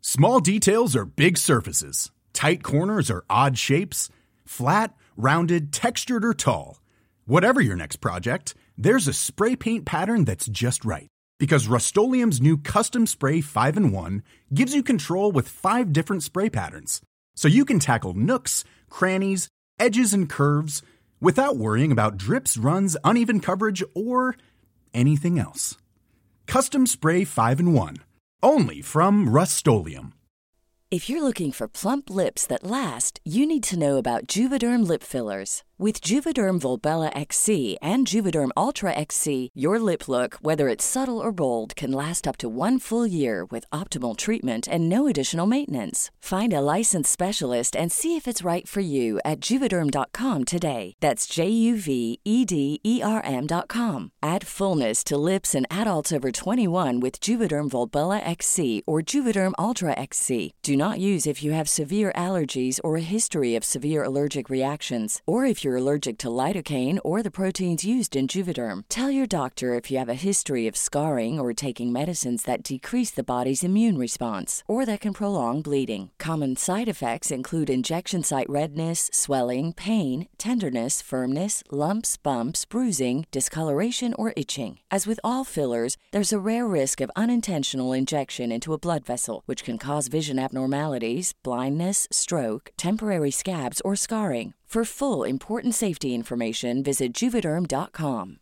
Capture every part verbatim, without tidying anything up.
Small details are big surfaces. Tight corners are odd shapes. Flat, rounded, textured, or tall. Whatever your next project, there's a spray paint pattern that's just right. Because Rust-Oleum's new Custom Spray five in one gives you control with five different spray patterns. So you can tackle nooks, crannies, edges, and curves without worrying about drips, runs, uneven coverage, or anything else. Custom Spray five in one. Only from Rust-Oleum. If you're looking for plump lips that last, you need to know about Juvederm lip fillers. With Juvederm Volbella X C and Juvederm Ultra X C, your lip look, whether it's subtle or bold, can last up to one full year with optimal treatment and no additional maintenance. Find a licensed specialist and see if it's right for you at Juvederm dot com today. That's J U V E D E R M dot com. Add fullness to lips in adults over twenty-one with Juvederm Volbella X C or Juvederm Ultra X C. Do not use if you have severe allergies or a history of severe allergic reactions, or if you're allergic to lidocaine or the proteins used in Juvederm. Tell your doctor if you have a history of scarring or taking medicines that decrease the body's immune response or that can prolong bleeding. Common side effects include injection site redness, swelling, pain, tenderness, firmness, lumps, bumps, bruising, discoloration, or itching. As with all fillers, there's a rare risk of unintentional injection into a blood vessel, which can cause vision abnormalities, blindness, stroke, temporary scabs, or scarring. For full, important safety information, visit Juvederm dot com.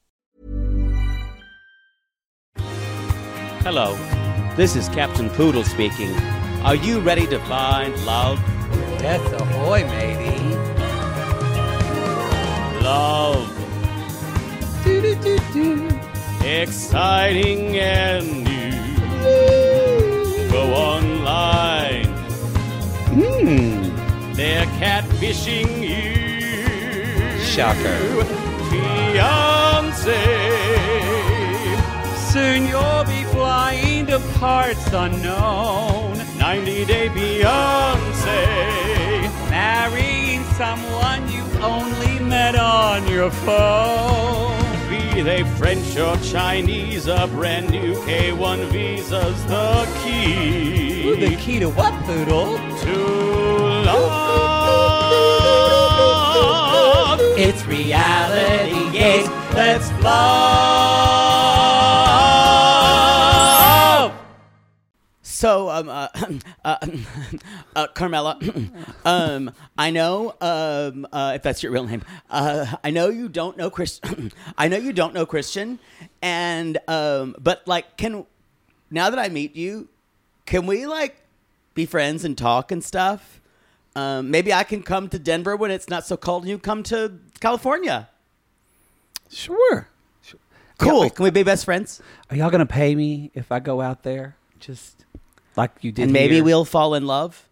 Hello, this is Captain Poodle speaking. Are you ready to find love? Yes, ahoy, matey. Love. Do-do-do-do. Exciting and new. Go online. Hmm. They're catfishing you. Shocker. Fiancé. Soon you'll be flying to parts unknown. ninety day Beyonce. Marrying someone you only met on your phone. Be they French or Chinese, a brand new K one visa's the key. Ooh, the key to what, Poodle? To love. It's reality, yes, let's love. So, um, uh, uh, uh, Carmela, um, I know, um, uh, if that's your real name, uh, I know you don't know Chris. I know you don't know Christian, and um, but like, can now that I meet you, can we like be friends and talk and stuff? Um, maybe I can come to Denver when it's not so cold, and you come to California. Sure. sure. Cool. Yeah, can we be best friends? Are y'all gonna pay me if I go out there? Just like you did. And maybe here? we'll fall in love.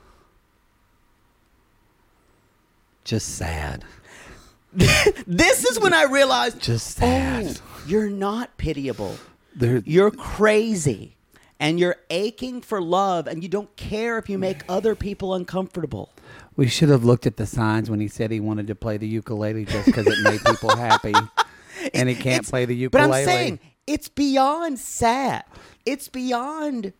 Just sad. This is when I realized, Just sad. oh, you're not pitiable. There- You're crazy. And you're aching for love, and you don't care if you make other people uncomfortable. We should have looked at the signs when he said he wanted to play the ukulele just because it made people happy. And he can't It's- play the But ukulele. I'm saying, it's beyond sad. It's beyond...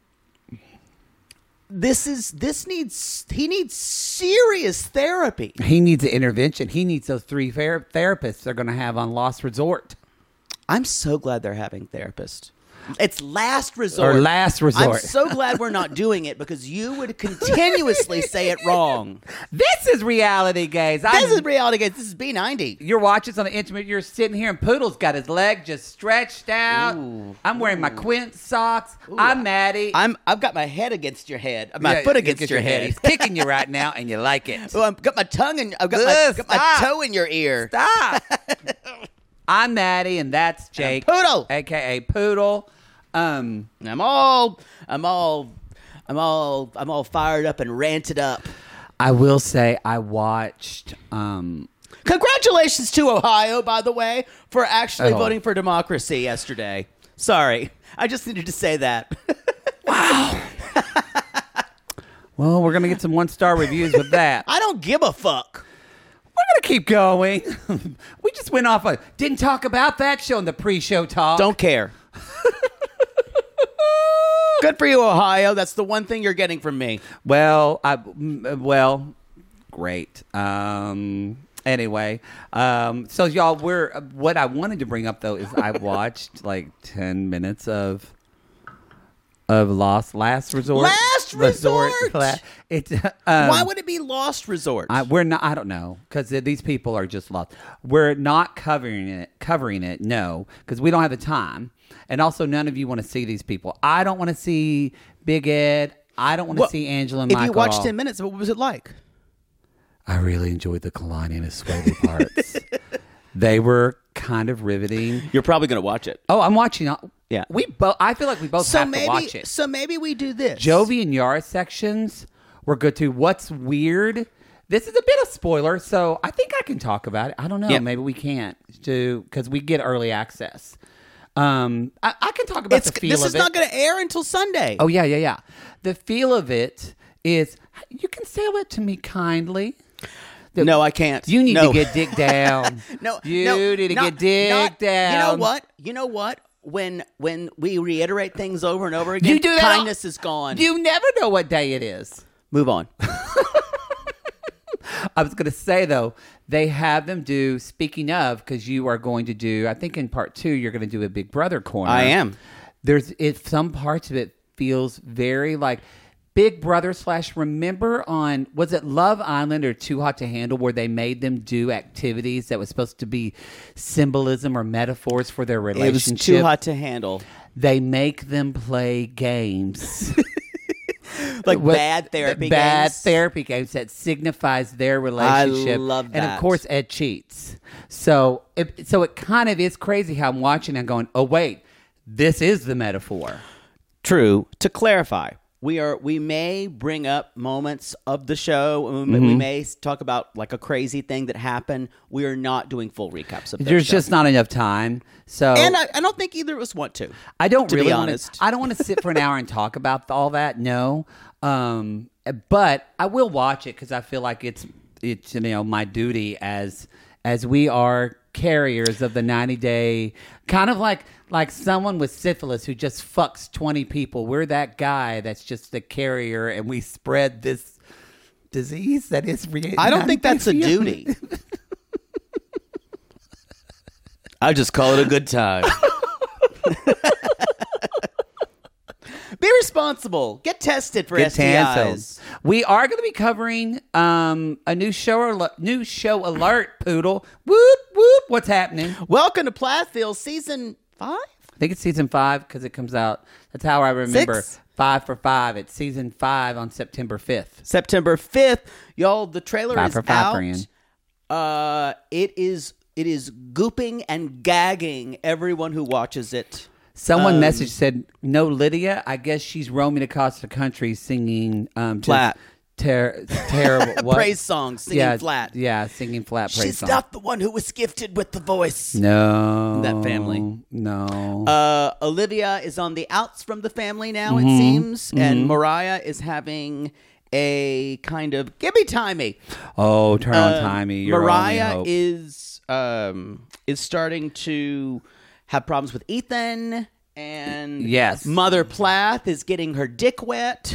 This is, this needs, he needs serious therapy. He needs an intervention. He needs those three ther- therapists they're going to have on Lost Resort. I'm so glad they're having therapists. It's last resort. Or last resort. I'm so glad we're not doing it because you would continuously say it wrong. This is reality, guys. This I'm- is reality, guys. This is B ninety. You're watching this on the instrument. You're sitting here, and Poodle's got his leg just stretched out. Ooh. I'm wearing my Quint socks. I'm Maddie. I'm. I've got my head against your head. My Yeah, foot against get your head. He's kicking you right now, and you like it. Oh, I've got my tongue and I've got, my, Ugh, got my stop. toe in your ear. Stop. I'm Maddie, and that's Jake, Poodle. a k a. Poodle. Um, I'm all. I'm all. I'm all. I'm all fired up and ranted up. I will say I watched. Um, Congratulations to Ohio, by the way, for actually Oh. voting for democracy yesterday. Sorry, I just needed to say that. wow. Well, we're gonna get some one star reviews with that. I don't give a fuck. We're gonna keep going. We just went off a didn't talk about that show in the pre-show talk. Don't care. Good for you, Ohio. That's the one thing you're getting from me. Well, I, well, great. Um, anyway, um, so y'all, we're what I wanted to bring up though is I watched like ten minutes of of Lost Last Resort. Last Resort. Resort. It, um, Why would it be Lost Resort? I, we're not. I don't know because these people are just lost. We're not covering it. Covering it, no, because we don't have the time, and also none of you want to see these people. I don't want to see Big Ed. I don't want to Well, see Angela and if Michael. you watched ten minutes, what was it like? I really enjoyed the Kalani and Asuelu parts. They were kind of riveting. You're probably going to watch it. Oh, I'm watching. Yeah. we both. I feel like we both So have maybe, to watch it. so maybe we do this. Jovi and Yara sections were good too. What's weird? This is a bit of spoiler, so I think I can talk about it. I don't know. Yeah. Maybe we can't do because we get early access. Um, I, I can talk about It's, the feel this of is it. not going to air until Sunday. Oh yeah, yeah, yeah. The feel of it is you can sell it to me kindly. The- No, I can't. You need No. to get dick down. No, you no, need to not- get dick not- down. You know what? You know what? When when we reiterate things over and over again, You do that all- kindness is gone. You never know what day it is. Move on. I was going to say, though, they have them do, speaking of, because you are going to do, I think in part two, you're going to do a Big Brother corner. I am. There's, it, some parts of it feels very like Big Brother slash, remember on, was it Love Island or Too Hot to Handle, where they made them do activities that was supposed to be symbolism or metaphors for their It relationship? was too hot to handle. They make them play games. Like What- bad therapy bad games. therapy games that signifies their relationship. love And that. of course, Ed cheats. So, it, so it kind of is crazy how I'm watching and going, "Oh wait, this is the metaphor." True. To clarify, we are we may bring up moments of the show. We may, Mm-hmm. we may talk about like a crazy thing that happened. We are not doing full recaps of that There's show. just not enough time. So, and I, I don't think either of us want to. I don't to be really want honest. to. I don't want to sit for an hour and talk about all that. No, um, but I will watch it because I feel like it's it's you know my duty as as we are carriers of the ninety day, kind of like like someone with syphilis who just fucks twenty people. We're that guy that's just the carrier, and we spread this disease that is. Re- I don't think that's a ninety day duty. I just call it a good time. Be responsible. Get tested for Get S T canceled. Is. We are going to be covering um, a new show al- new show alert, Poodle. Whoop whoop! What's happening? Welcome to Plathville, season five. I think it's season five because it comes out. That's how I remember. Six? Five for five. It's season five on September fifth. September fifth. Y'all, the trailer Five is for five, out. friend. Uh, it is it is gooping and gagging everyone who watches it. Someone Um, messaged said, "No, Lydia. I guess she's roaming across the country singing um, just Flat. ter- terrible what? Praise songs, singing yeah, flat. Yeah, singing flat. Praise She's songs. not the one who was gifted with the voice. No, That family. No. Uh, Olivia is on the outs from the family now, Mm-hmm. it seems, and Mariah is having a kind of give me timey. oh, turn on Um, timey. Your only Mariah hope. is um, is starting to have problems with Ethan, and Yes. Mother Plath is getting her dick wet.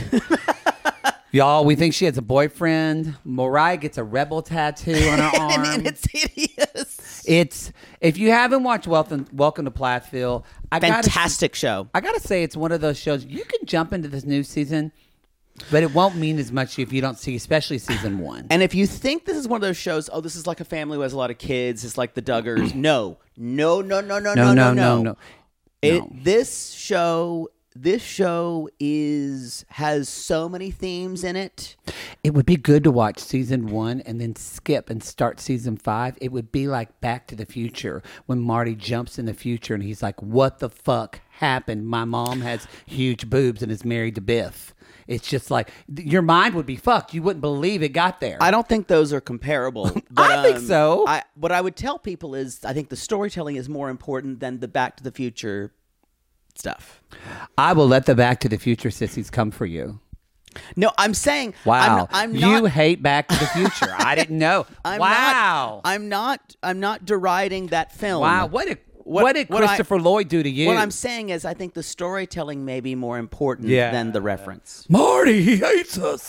Y'all, we think she has a boyfriend. Mariah gets a rebel tattoo on her arm. and, and it's hideous. It's if you haven't watched Welcome, Welcome to Plathville, I gotta, Fantastic show. I gotta say it's one of those shows you can jump into this new season, but it won't mean as much if you don't see, especially season one. And if you think this is one of those shows, oh, this is like a family who has a lot of kids, it's like the Duggars. no, no, no, no, no, no, no, no, no, no, no. It, No. This show, this show is has so many themes in it. It would be good to watch season one and then skip and start season five. It would be like Back to the Future when Marty jumps in the future and he's like, "What the fuck happened? My mom has huge boobs and is married to Biff." It's just like th- your mind would be fucked. You wouldn't believe it got there. I don't think those are comparable. But, I think um, so. I, what I would tell people is, I think the storytelling is more important than the Back to the Future stuff. I will let the Back to the Future sissies come for you. No, I'm saying, Wow, I'm, I'm you not. hate Back to the Future. I didn't know. I'm wow, Not, I'm not. I'm not deriding that film. wow, what a what, what did what I- Christopher Lloyd do to you? What I'm saying is, I think the storytelling may be more important Yeah. than the reference. Marty, he hates us.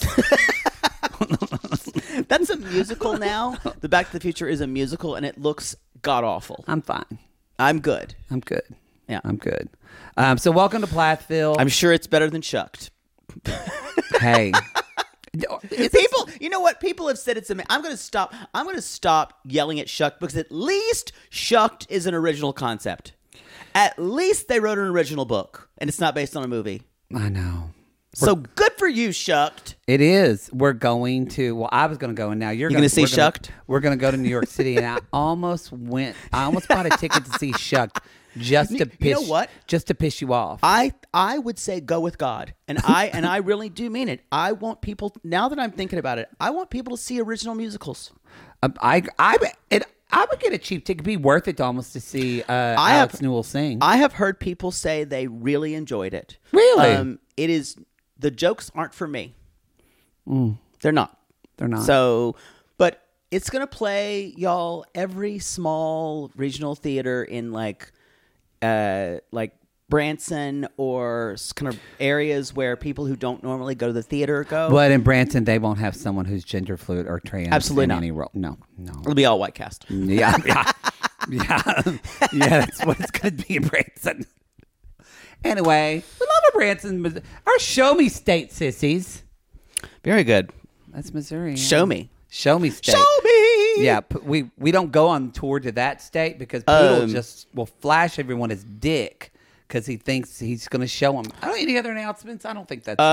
That's a musical now. The Back to the Future is a musical, and it looks god awful. I'm fine. I'm good. I'm good. Yeah. I'm good. Um, so welcome to Plathville. I'm sure it's better than Shucked. hey. People, you know what? People have said it's amazing. I'm going to stop. I'm going to stop yelling at Shucked because at least Shucked is an original concept. At least they wrote an original book, and it's not based on a movie. I know. So good for you, Shucked. It is. We're going to. Well, I was going to go, and now you're You going gonna see we're gonna- Shucked? We're going to go to New York City, and I almost went. I almost bought a ticket to see Shucked just to You piss. know what? Just to piss you off. I I would say go with God, and I and I really do mean it. I want people. Now that I'm thinking about it, I want people to see original musicals. Um, I I it, I would get a cheap ticket. It'd be worth it almost to see uh, I Alex have- Newell sing. I have heard people say they really enjoyed it. Really? Um, it is. The jokes aren't for me. They're not. They're not. So, but it's going to play, y'all, every small regional theater in like, uh, like Branson or s- kind of areas where people who don't normally go to the theater go. But in Branson, they won't have someone who's gender fluid or trans. Absolutely in not. any role. No, no. It'll be all white cast. Yeah, yeah, yeah, yeah. That's what it's going to be in Branson. Anyway, we love our Branson, our Show Me State sissies. Very good. That's Missouri. yeah. Show me. Show Me State. Show me. Yeah, p- we we don't go on tour to that state because Poodle Um, just will flash everyone his dick because he thinks he's going to show them. I don't any other announcements. I don't think that's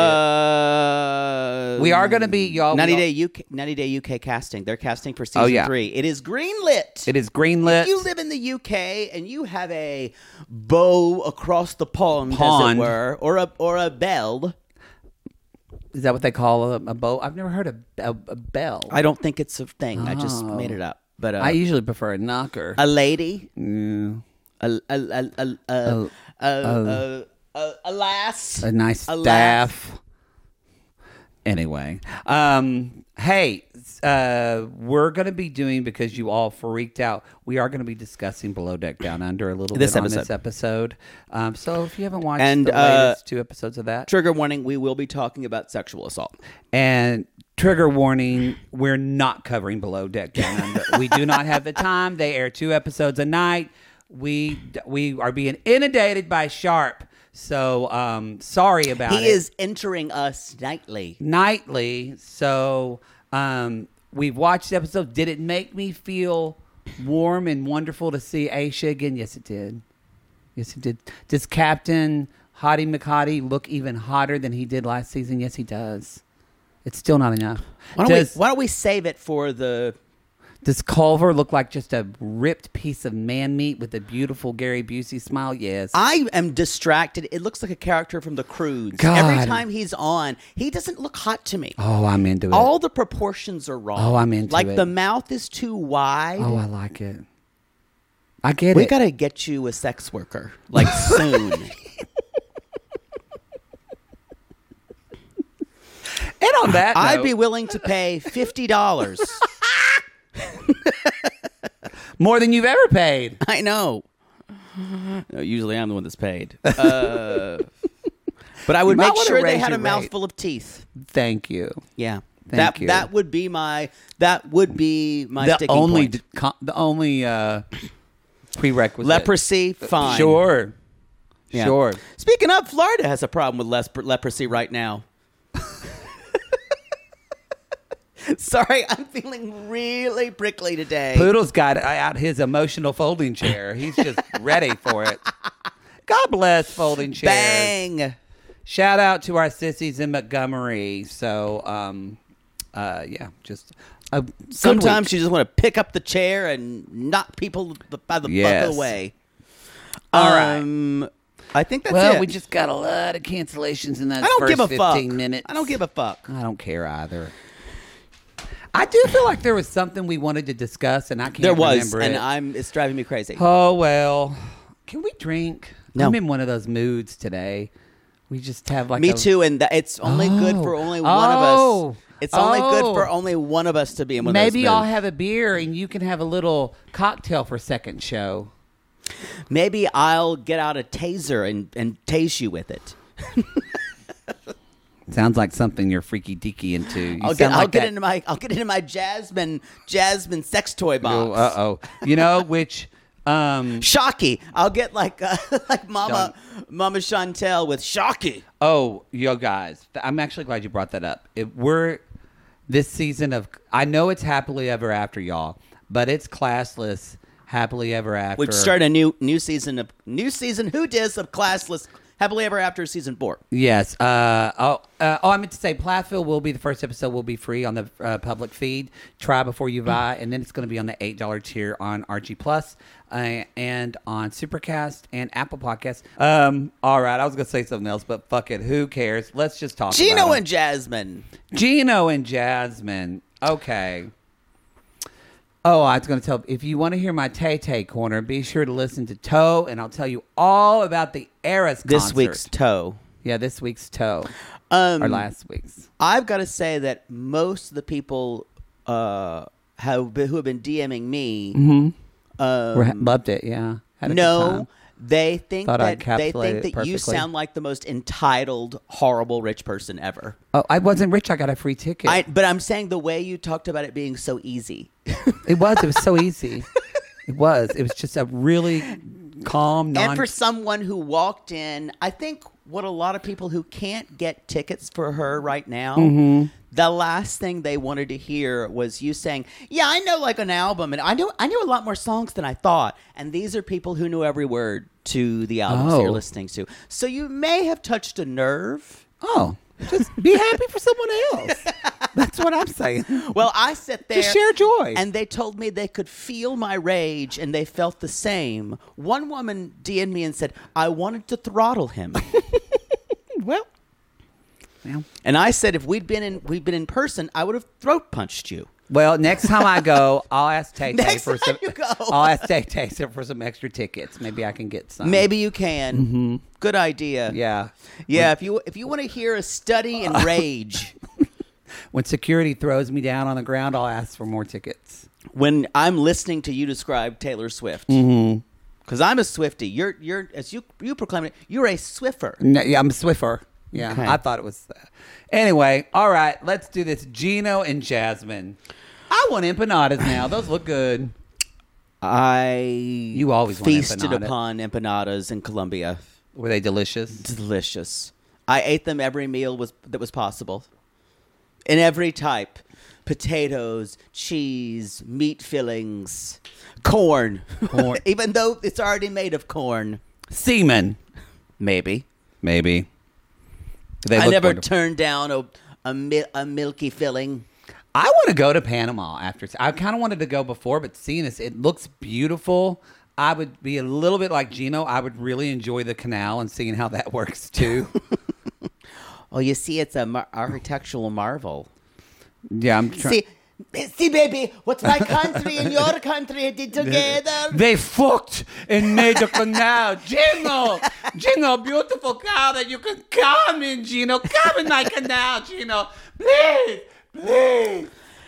Uh, it. We are going to be y'all. we ninety all- day U K ninety day U K casting. They're casting for season yeah. three. It is greenlit. It is greenlit. If you live in the U K and you have a bow across the pond, as Pond. it were, or a or a bell. Is that what they call a, a bow? I've never heard of a, a bell. I don't think it's a thing. I just Oh. made it up. But uh, I usually prefer a knocker. a lady, Mm, a a a a a, a, a, a, a lass, a nice a lass. staff. Anyway, um, hey, uh, we're going to be doing, because you all freaked out, we are going to be discussing Below Deck Down Under a little This bit on episode. this episode. Um, so if you haven't watched And, the uh, latest two episodes of that, Trigger warning: we will be talking about sexual assault. and trigger warning, we're not covering Below Deck Down Under. We do not have the time. They air two episodes a night. We we are being inundated by Sharp. So um, sorry about it. He is entering us nightly. Nightly. So um, we've watched the episode. Did it make me feel warm and wonderful to see Aisha again? Yes, it did. Yes, it did. Does Captain Hottie McHottie look even hotter than he did last season? Yes, he does. It's still not enough. Why don't, Does, we, why don't we save it for the? does Culver look like just a ripped piece of man meat with a beautiful Gary Busey smile? Yes. I am distracted. It looks like a character from The Croods. God. Every time he's on, he doesn't look hot to me. oh, I'm into it. All the proportions are wrong. Oh, I'm into like it. the mouth is too wide. oh, I like it. I get we it. got to get you a sex worker, like soon. And on that I'd note- be willing to pay fifty dollars. more than you've ever paid. I know. No, usually I'm the one that's paid. Uh, but I would You might make wanna sure they raise had a your rate. mouthful of teeth. Thank you. Yeah. Thank that you. that would be my that would be my the sticking only point. co- the only uh, prerequisite. Leprosy, fine. Sure. Yeah. Sure. Speaking of, Florida has a problem with les- leprosy right now. Sorry, I'm feeling really prickly today. Poodle's got out his emotional folding chair. He's just ready for it. God bless folding chairs. Bang! Shout out to our sissies in Montgomery. So, um, uh, yeah, just a good Sometimes week. you just want to pick up the chair and knock people by the Yes. butt away. All right. um, I think that's well, it. we just got a lot of cancellations in that I don't first give a fuck. fifteen minutes. I don't give a fuck. I don't care either. I do feel like there was something we wanted to discuss, and I can't There was, remember and it. I'm. It's driving me crazy. Oh, well. Can we drink? No. I'm in one of those moods today. We just have like Me a, too, and that it's only good for Oh. only one Oh. of us. It's only good Oh. for only one of us to be in one of Maybe those I'll moods. have a beer and you can have a little cocktail for second show. Maybe I'll get out a taser and, and tase you with it. Sounds like something you're freaky deaky into. You I'll get, sound I'll like get that- into my I'll get into my Jasmine Jasmine sex toy box. Uh oh. You know which? Um, Shocky. I'll get like uh, like Mama Mama Chantel with Shocky. oh, yo guys, th- I'm actually glad you brought that up. It, we're this season of. I know it's happily ever after, y'all, but it's classless happily ever after. We've started a new new season of new season Who Dis of Classless Happily Ever After season four. Yes. Uh, oh, uh, oh, I meant to say Plathville will be the first episode will be free on the uh, public feed. Try before you buy, and then it's going to be on the eight dollar tier on R G Plus uh, and on Supercast and Apple Podcasts. Um, all right, I was going to say something else, but fuck it. Who cares? Let's just talk. Gino about and Jasmine. Gino and Jasmine. Okay. Oh, I was going to tell, if you want to hear my Tay-Tay corner, be sure to listen to Toe, and I'll tell you all about the Eras This concert. week's Toe. Yeah, this week's Toe. Um, or last week's. I've got to say that most of the people uh, have been, who have been DMing me Mm-hmm. um, We're- loved it, yeah. Had a good no, time. they think Thought I that they encapsulated think it that you perfectly. sound like the most entitled, horrible rich person ever. Oh, I wasn't rich. I got a free ticket. I, but I'm saying the way you talked about it being so easy. it was. It was so easy. It was. It was just a really calm, non... And for someone who walked in, I think what a lot of people who can't get tickets for her right now, Mm-hmm. the last thing they wanted to hear was you saying, "Yeah, I know like an album, and I know I knew a lot more songs than I thought." And these are people who knew every word to the albums Oh. you're listening to. So you may have touched a nerve. Oh, just be happy for someone else. That's what I'm saying. Well, I sat there. Just share joy. And they told me they could feel my rage, and they felt the same. One woman D M'd me and said, "I wanted to throttle him." Well, well, And I said, if we'd been in we'd been in person, I would have throat punched you. well. Next time I go, I'll ask Tay Tay Next for time some. you go. I'll ask Tay Tay for some extra tickets. Maybe I can get some. Maybe you can. Good idea. Yeah. Yeah. If you if you want to hear a study in rage, When security throws me down on the ground, I'll ask for more tickets. when I'm listening to you describe Taylor Swift, because I'm a Swiftie. You're you're as you you proclaim it. You're a Swiffer. No, yeah, I'm a Swiffer. Yeah, Okay. I thought it was. Uh, anyway, all right, let's do this. Gino and Jasmine. I want empanadas now. Those look good. I You always want feasted empanada. upon empanadas in Colombia. Were they delicious? Delicious. I ate them every meal was that was possible. In every type. Potatoes, cheese, meat fillings, corn. Corn. Even though it's already made of corn. Semen. Maybe. Maybe. They I look never wonderful. turned down a a, mi- a milky filling. I want to go to Panama after. I kind of wanted to go before, but seeing this, it looks beautiful. I would be a little bit like Gino. I would really enjoy the canal and seeing how that works too. Oh, you see, it's a mar- architectural marvel. Yeah, I'm trying. See, see, baby, what my country and your country did together. They fucked and made the canal. Gino, Gino, beautiful cow that you can come in, Gino. Come in my canal, Gino. Please, please.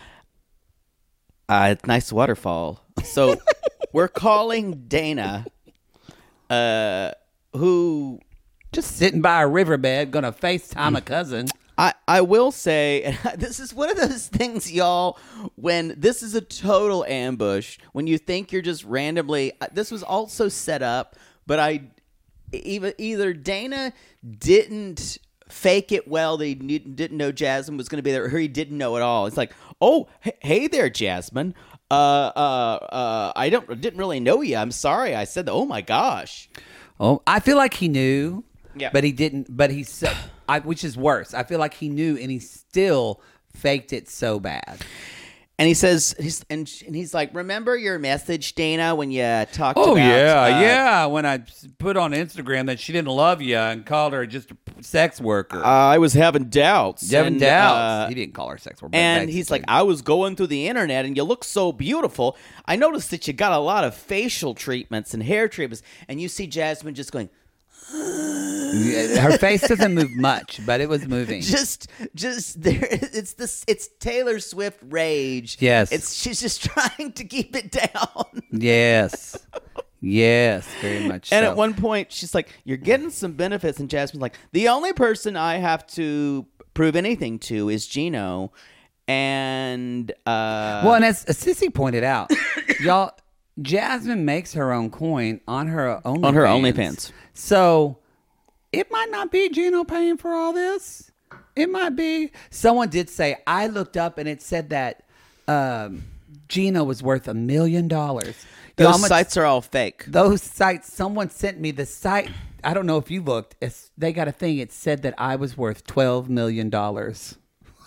Uh, nice waterfall. So we're calling Dana, uh, who Just sitting by a riverbed, gonna FaceTime a cousin. I, I will say, and this is one of those things, y'all, when this is a total ambush, when you think you're just randomly, this was also set up, but I, even either Dana didn't fake it well, that he didn't know Jasmine was going to be there, or he didn't know at all. It's like, oh, hey there, Jasmine. Uh, uh, uh, I don't didn't really know you. I'm sorry. I said, oh my gosh. Oh, I feel like he knew, Yeah. but he didn't. But he said, I, which is worse. I feel like he knew, and he still faked it so bad. And he says, he's, and, and he's like, remember your message, Dana, when you talked Oh about... yeah, uh, yeah. When I put on Instagram that she didn't love you and called her just a sex worker, Uh, I was having doubts. Devin and, doubts. uh, he didn't call her sex worker. but and he's basically. like, I was going through the internet and you look so beautiful. I noticed that you got a lot of facial treatments and hair treatments. And you see Jasmine just going, Yeah, her face doesn't move much, but it was moving. just, just there. It's this, it's Taylor Swift rage. Yes. It's, she's just trying to keep it down. Yes, Yes, very much And so. at one point, she's like, "You're getting some benefits," and Jasmine's like, "The only person I have to prove anything to is Gino." And uh, well, and as Sissy pointed out, y'all, Jasmine makes her own coin on her OnlyFans. On her OnlyFans. So it might not be Gino paying for all this. It might be. Someone did say, I looked up and it said that um, Gino was worth a million dollars. those Y'all, much- sites are all fake. Those sites, someone sent me the site. I don't know if you looked. It's, they got a thing. It said that I was worth twelve million dollars.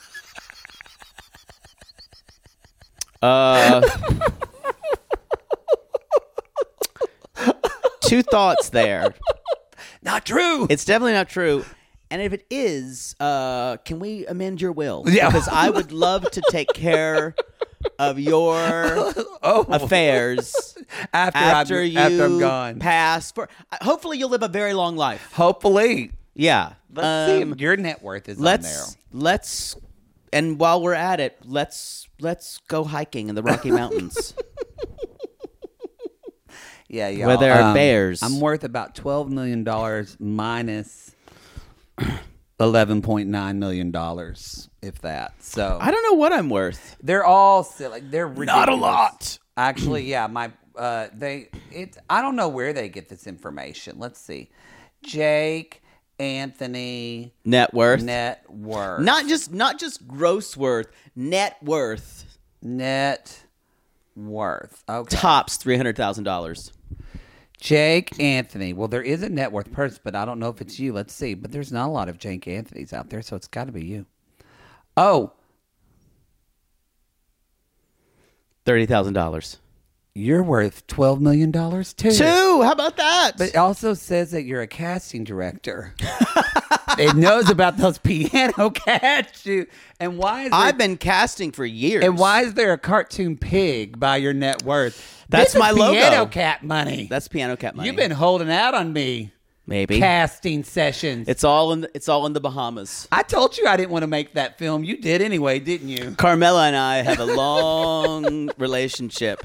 Uh, two thoughts there. Not true. It's definitely not true. And if it is, uh, can we amend your will? Yeah. Because I would love to take care of your Oh. affairs After, after I'm, you after I'm gone. pass. For uh, hopefully, you'll live a very long life. Hopefully. Yeah. Let's see Um, if your net worth is let's on there. let's and while we're at it, let's let's go hiking in the Rocky Mountains. Yeah, yeah. Where there are bears. I'm worth about twelve million dollars minus eleven point nine million dollars, if that. So I don't know what I'm worth. they're all silly. They're ridiculous. Not a lot. Actually, yeah. My uh, they it. I don't know where they get this information. Let's see. Jake Anthony Net worth. net worth. Not just not just gross worth, net worth net worth. Okay. tops three hundred thousand dollars. Jake Anthony. Well, there is a net worth person, but I don't know if it's you. Let's see. But there's not a lot of Jake Anthonys out there, so it's got to be you. Oh, Thirty thousand dollars. you're worth twelve million dollars too. Two. How about that? But it also says that you're a casting director. It knows about those piano cats. You- And why is there, I've been casting for years. and why is there a cartoon pig by your net worth? That's This is my logo. Piano cat money. That's piano cat money. You've been holding out on me. maybe Casting sessions. it's all in the, it's all in the Bahamas. I told you I didn't want to make that film. You did anyway, didn't you? Carmela and I have a long relationship.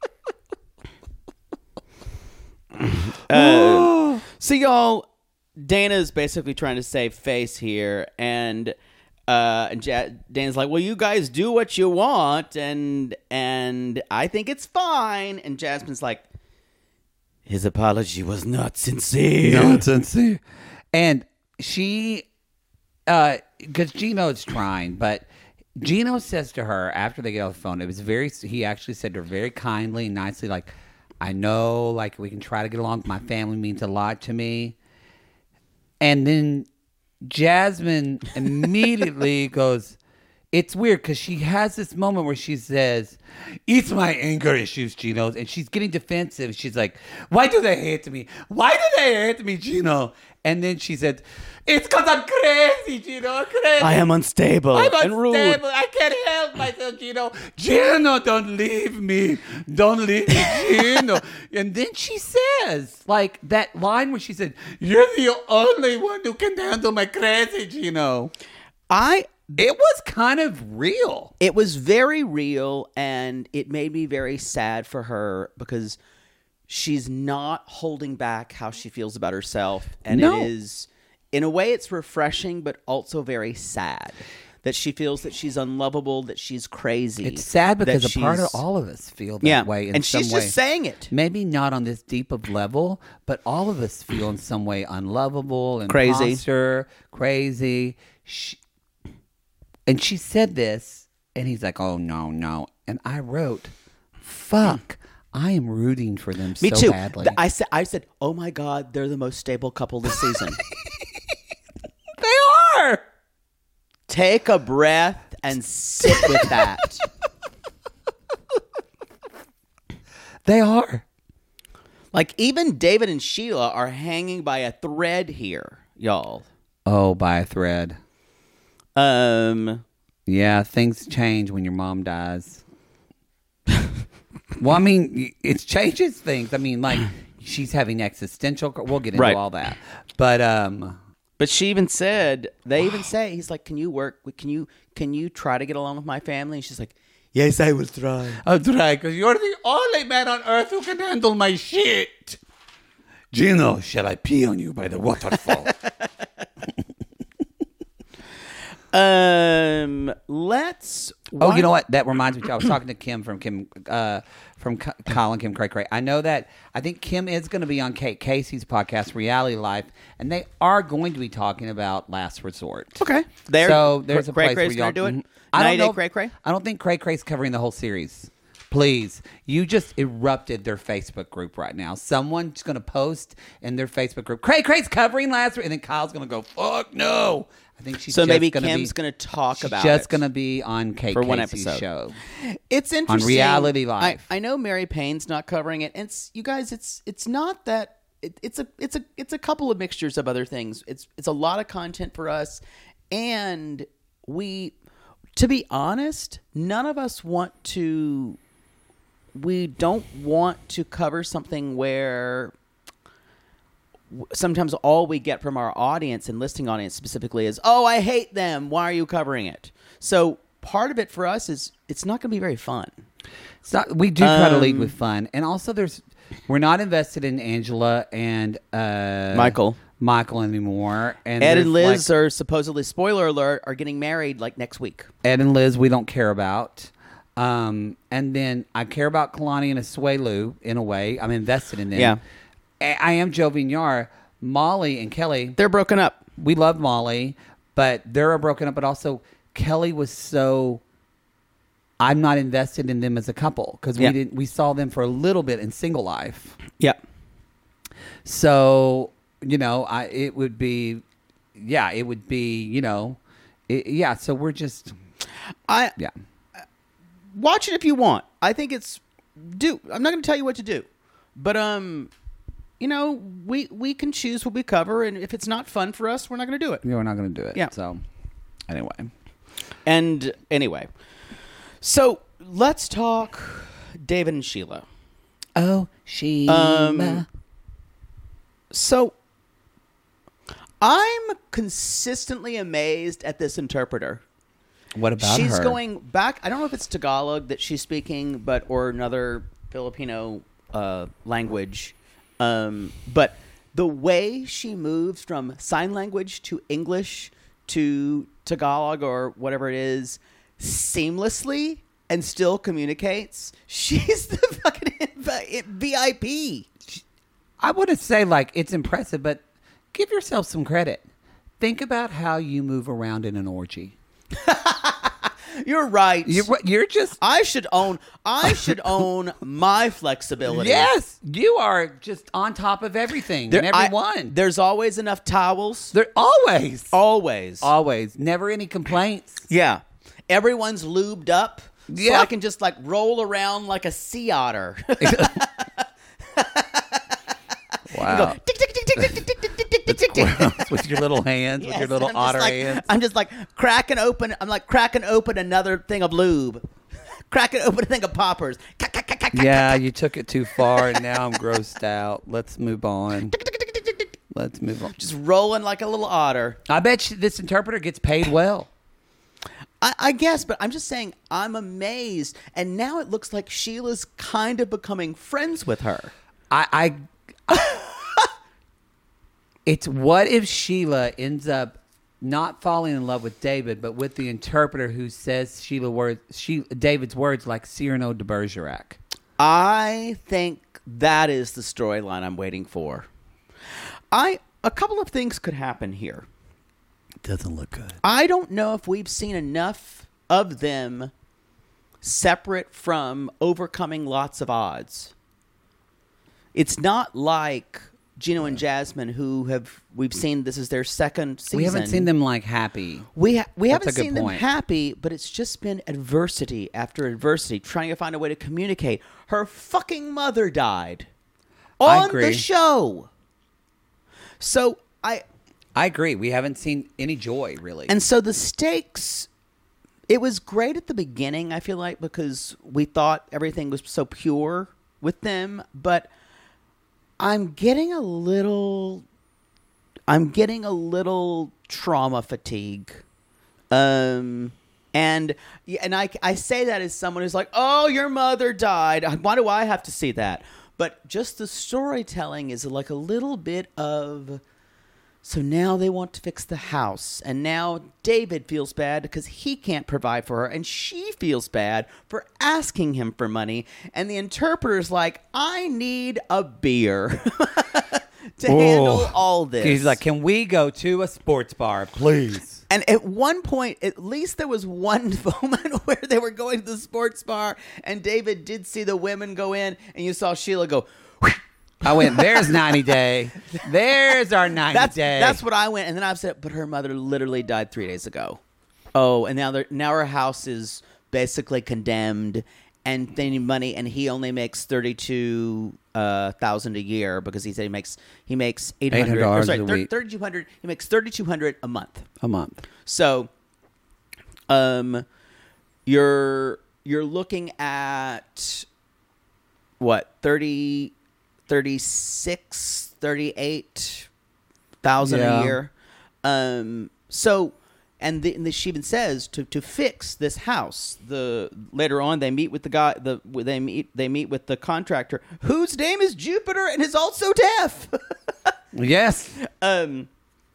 Uh, so y'all, Dana's basically trying to save face here, and uh, and ja- Dana's like, "Well, you guys do what you want, and and I think it's fine." And Jasmine's like, "His apology was not sincere." Nonsense. And she, uh, because Gino's trying, but Gino says to her after they get off the phone, it was very, he actually said to her very kindly, nicely, like, I know, like, we can try to get along. My family means a lot to me. And then Jasmine immediately goes, it's weird because she has this moment where she says, it's my anger issues, Gino. And she's getting defensive. She's like, why do they hate me? Why do they hate me, Gino? And then she said, it's because I'm crazy, Gino. I'm crazy. I am unstable I'm and rude. unstable. I can't help myself, Gino. Gino, don't leave me. Don't leave me, Gino. And then she says, like, that line where she said, you're the only one who can handle my crazy, Gino. I It was kind of real. It was very real, and it made me very sad for her because she's not holding back how she feels about herself. And No. it is, in a way, it's refreshing, but also very sad that she feels that she's unlovable, that she's crazy. It's sad because that a part of she's- all of us feel that yeah, way in and some she's way. just saying it. Maybe not on this deep of level, but all of us feel in some way unlovable and Crazy. imposter, crazy. She, and she said this, and he's like, "Oh no, no!" And I wrote, "Fuck, I am rooting for them Me so too. badly." Th- I said, I said, oh my God, they're the most stable couple this season. They are. Take a breath and sit with that. They are. Like, even David and Sheila are hanging by a thread here, y'all. Oh, by a thread. Um, Yeah, things change when your mom dies. Well, I mean, it changes things. I mean, like, she's having existential. We'll get into Right. all that, but um, but she even said, they even say, he's like, can you work? with- Can you can you try to get along with my family? And she's like, Yes, I will try. I'll try, because you're the only man on earth who can handle my shit. Gino, shall I pee on you by the waterfall? um, let's. Oh, you know what? That reminds me. I was talking to Kim from Kim uh, from C- Colin Kim Cray Cray. I know that I think Kim is going to be on Kate Casey's podcast, Reality Life, and they are going to be talking about Last Resort. Okay, there. So there's a Cray place Cray's where y'all gonna do it. Mhm. I don't ninety know. Day Cray Cray. I don't think Cray Cray's covering the whole series. Please, you just erupted their Facebook group right now. Someone's going to post in their Facebook group, Cray Cray's covering Last Resort, and then Kyle's going to go, fuck no. I think she's So just maybe gonna Kim's be, going to talk she's about just it. going to be on Kate For one Casey's episode. show. It's interesting. Reality Life. I, I know Mary Payne's not covering it. And it's, you guys, it's it's not that. It, it's a it's a it's a couple of mixtures of other things. It's it's a lot of content for us, and we, to be honest, none of us want to. We don't want to cover something where sometimes all we get from our audience and listening audience specifically is, oh, I hate them. Why are you covering it? So part of it for us is it's not going to be very fun. It's not, we do try to lead Um, with fun. And also there's, we're not invested in Angela and uh, Michael. Michael anymore. And Ed there's and Liz like, are supposedly, spoiler alert, are getting married like next week. Ed and Liz we don't care about. Um, and then I care about Kalani and Asuelu in a way. I'm invested in them. Yeah. I, I am Joe Vignard. Molly and Kelly, They're broken up. we love Molly, but they're broken up. But also Kelly was so, I'm not invested in them as a couple because Yeah. we didn't, we saw them for a little bit in Single Life. Yeah. So, you know, I, it would be, yeah, it would be, you know, it, yeah. So we're just, I yeah. watch it if you want. I think it's do. I'm not going to tell you what to do, but um, you know, we we can choose what we cover, and if it's not fun for us, we're not going to do it. We're not going to do it. Yeah. So, anyway. And anyway, so let's talk David and Sheila. Oh, she. Um, So I'm consistently amazed at this interpreter. what about She's her? going back. I don't know if it's Tagalog that she's speaking, but or another Filipino uh, language. Um, but the way she moves from sign language to English to Tagalog or whatever it is seamlessly and still communicates. She's the fucking V I P. I wouldn't say like it's impressive, but give yourself some credit. Think about how you move around in an orgy. You're right. You're, you're just I should own. I should own my flexibility. yes. You are just on top of everything There- and I- everyone. there's always enough towels. There always, Always. always, never any complaints. Yeah. Everyone's lubed up. So Yeah. I can just like roll around like a sea otter. Wow. Go, tick, tick, tick, tick, tick, tick, tick, tick, tick, tick, tick, tick. With your little hands, with Yes, your little and I'm just otter like, hands. I'm just like cracking open. I'm like cracking open another thing of lube. Cracking open a thing of poppers. Cack, cack, cack, cack, Yeah, you took it too far, and now I'm grossed out. Let's move on. Let's move on. just rolling like a little otter. I bet you this interpreter gets paid well. I, I guess, but I'm just saying I'm amazed. And now it looks like Sheila's kind of becoming friends with her. I, I it's what if Sheila ends up not falling in love with David, but with the interpreter who says Sheila words, she David's words like Cyrano de Bergerac. I think that is the storyline I'm waiting for. I a couple of things could happen here. Doesn't look good. I don't know if we've seen enough of them separate from overcoming lots of odds. It's not like Gino and Jasmine, who have we've seen this is their second season. We haven't seen them like happy. We ha- we That's haven't a good seen them point. happy, but it's just been adversity after adversity, trying to find a way to communicate. Her fucking mother died I on agree. the show, so I I agree. We haven't seen any joy really. and so the stakes. It was great at the beginning, I feel like, because we thought everything was so pure with them, but I'm getting a little I'm getting a little trauma fatigue. Um And yeah, and I, I say that as someone who's like, oh, your mother died. Why do I have to see that? But just the storytelling is like a little bit of, so now they want to fix the house. And now David feels bad because he can't provide for her. And she feels bad for asking him for money. And the interpreter's like, I need a beer to Oh. handle all this. He's like, can we go to a sports bar, please? And at one point, at least there was one moment where they were going to the sports bar, and David did see the women go in, and you saw Sheila go. I went, there's ninety day. There's our ninety That's day. that's what I went, and then I said, but her mother literally died three days ago. Oh, and now they're, now her house is basically condemned, and they need money, and he only makes thirty two uh, thousand a year because he said he makes he makes eight hundred. dollars Sorry, a week. thirty two hundred. He makes thirty two hundred a month. a month. So, um, you're you're looking at what thirty, thirty-six, thirty-eight thousand Yeah. a year. Um, so, and, the, and the, she even says to to fix this house. The later on they meet with the guy. The they meet they meet with the contractor whose name is Jupiter and is also deaf. Yes. Um,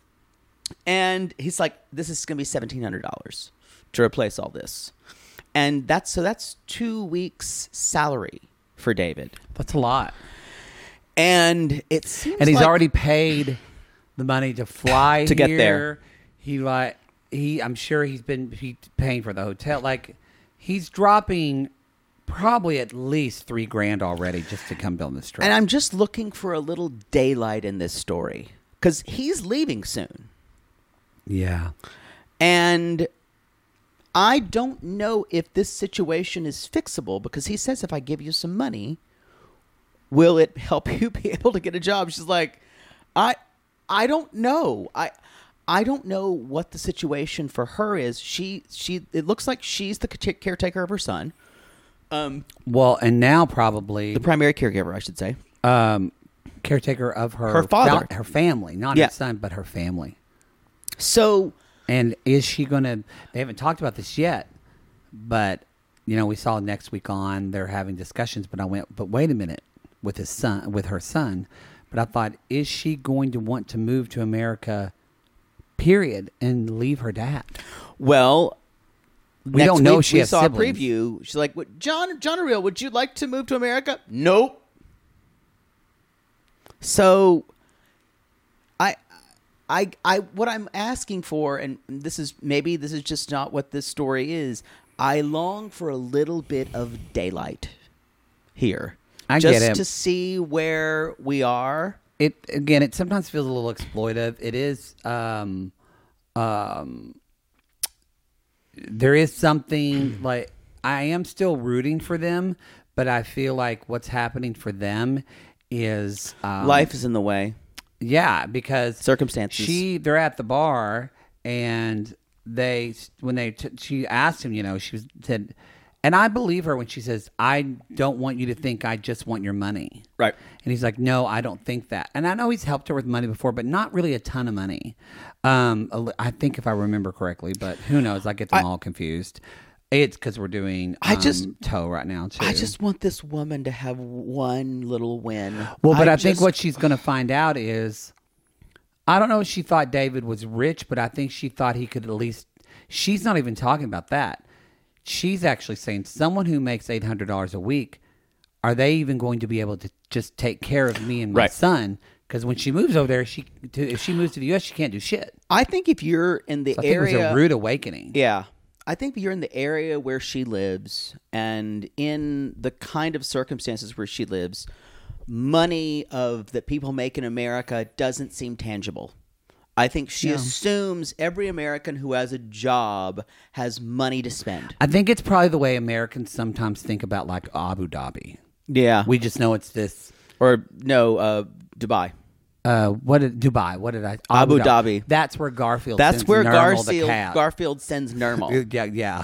and he's like, "This is going to be seventeen hundred dollars to replace all this," and that's so that's two weeks' salary for David, That's a lot. and it seems And he's like- already paid the money to fly To get here. there. He like he. I'm sure he's been he paying for the hotel. Like he's dropping probably at least three grand already just to come build this truck. And I'm just looking for a little daylight in this story because he's leaving soon, yeah. and I don't know if this situation is fixable because he says if I give you some money, will it help you be able to get a job? She's like, I I don't know. I I don't know what the situation for her is. She she it looks like she's the caretaker of her son. Um Well, and now probably the primary caregiver, I should say. um, caretaker of her Her father. fa- her family, not Yeah. her son, but her family. So And is she going to? They haven't talked about this yet, but you know, we saw next week on they're having discussions. But I went, but wait a minute, with his son, with her son. But I thought, is she going to want to move to America? Period, and leave her dad. well We next don't know week if she we has saw siblings. a preview. She's like, what, John John Ariel, would you like to move to America? Nope. So I I I what I'm asking for, and this is maybe this is just not what this story is, I long for a little bit of daylight here. I just get it. to see where we are. It again, it sometimes feels a little exploitive. It is. Um, um, there is something like I am still rooting for them, but I feel like what's happening for them is um, Life is in the way. Yeah, because Circumstances. She they're at the bar and they when they t- she asked him, you know, she was, said, and I believe her when she says, "I don't want you to think I just want your money." Right. And he's like, "No, I don't think that." And I know he's helped her with money before, but not really a ton of money. Um, a li- I think if I remember correctly, but who knows? I get them I- all confused. It's because we're doing I um, just- toe right now too. I just want this woman to have one little win. Well, but I, think just- what she's going to find out is, I don't know if she thought David was rich, but I think she thought he could at least. She's not even talking about that. She's actually saying someone who makes eight hundred dollars a week, are they even going to be able to just take care of me and my Right. son? Because when she moves over there, she to, if she moves to the U S, she can't do shit. I think if you're in the So I think area, it was a rude awakening. yeah, I think if you're in the area where she lives and in the kind of circumstances where she lives, money of that people make in America doesn't seem tangible. I think she Yeah. assumes every American who has a job has money to spend. I think it's probably the way Americans sometimes think about like Abu Dhabi. Yeah, We just know it's this. or no, uh, Dubai. Uh, what did Dubai? What did I? Abu Dhabi. That's where Garfield. That's sends where Nermal the Garfield cat. Garfield sends Nermal. Yeah, yeah.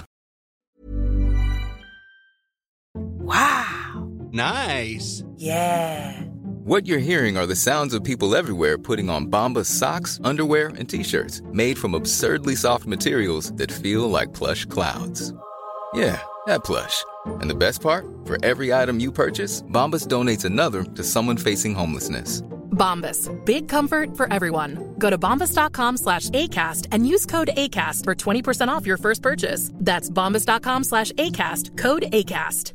Wow. Nice. Yeah. What you're hearing are the sounds of people everywhere putting on Bombas socks, underwear, and T-shirts made from absurdly soft materials that feel like plush clouds. Yeah, that plush. And the best part? For every item you purchase, Bombas donates another to someone facing homelessness. Bombas. Big comfort for everyone. Go to bombas.com slash ACAST and use code ACAST for twenty percent off your first purchase. That's bombas.com slash ACAST. Code ACAST.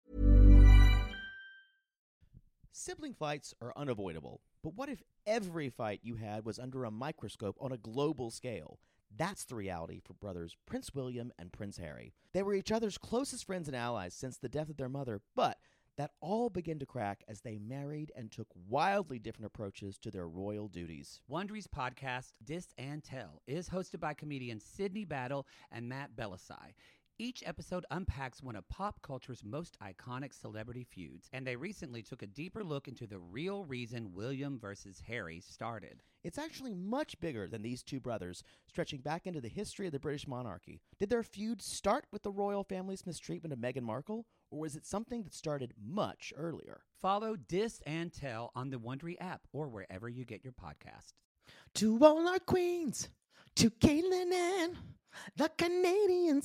Sibling fights are unavoidable, but what if every fight you had was under a microscope on a global scale? That's the reality for brothers Prince William and Prince Harry. They were each other's closest friends and allies since the death of their mother, but that all began to crack as they married and took wildly different approaches to their royal duties. Wondery's podcast, Dis and Tell, is hosted by comedians Sydney Battle and Matt Bellassai. Each episode unpacks one of pop culture's most iconic celebrity feuds, and they recently took a deeper look into the real reason William versus Harry started. It's actually much bigger than these two brothers, stretching back into the history of the British monarchy. Did their feud start with the royal family's mistreatment of Meghan Markle, or was it something that started much earlier? Follow Dis and Tell on the Wondery app or wherever you get your podcasts. To all our queens, to Caitlin and the Canadian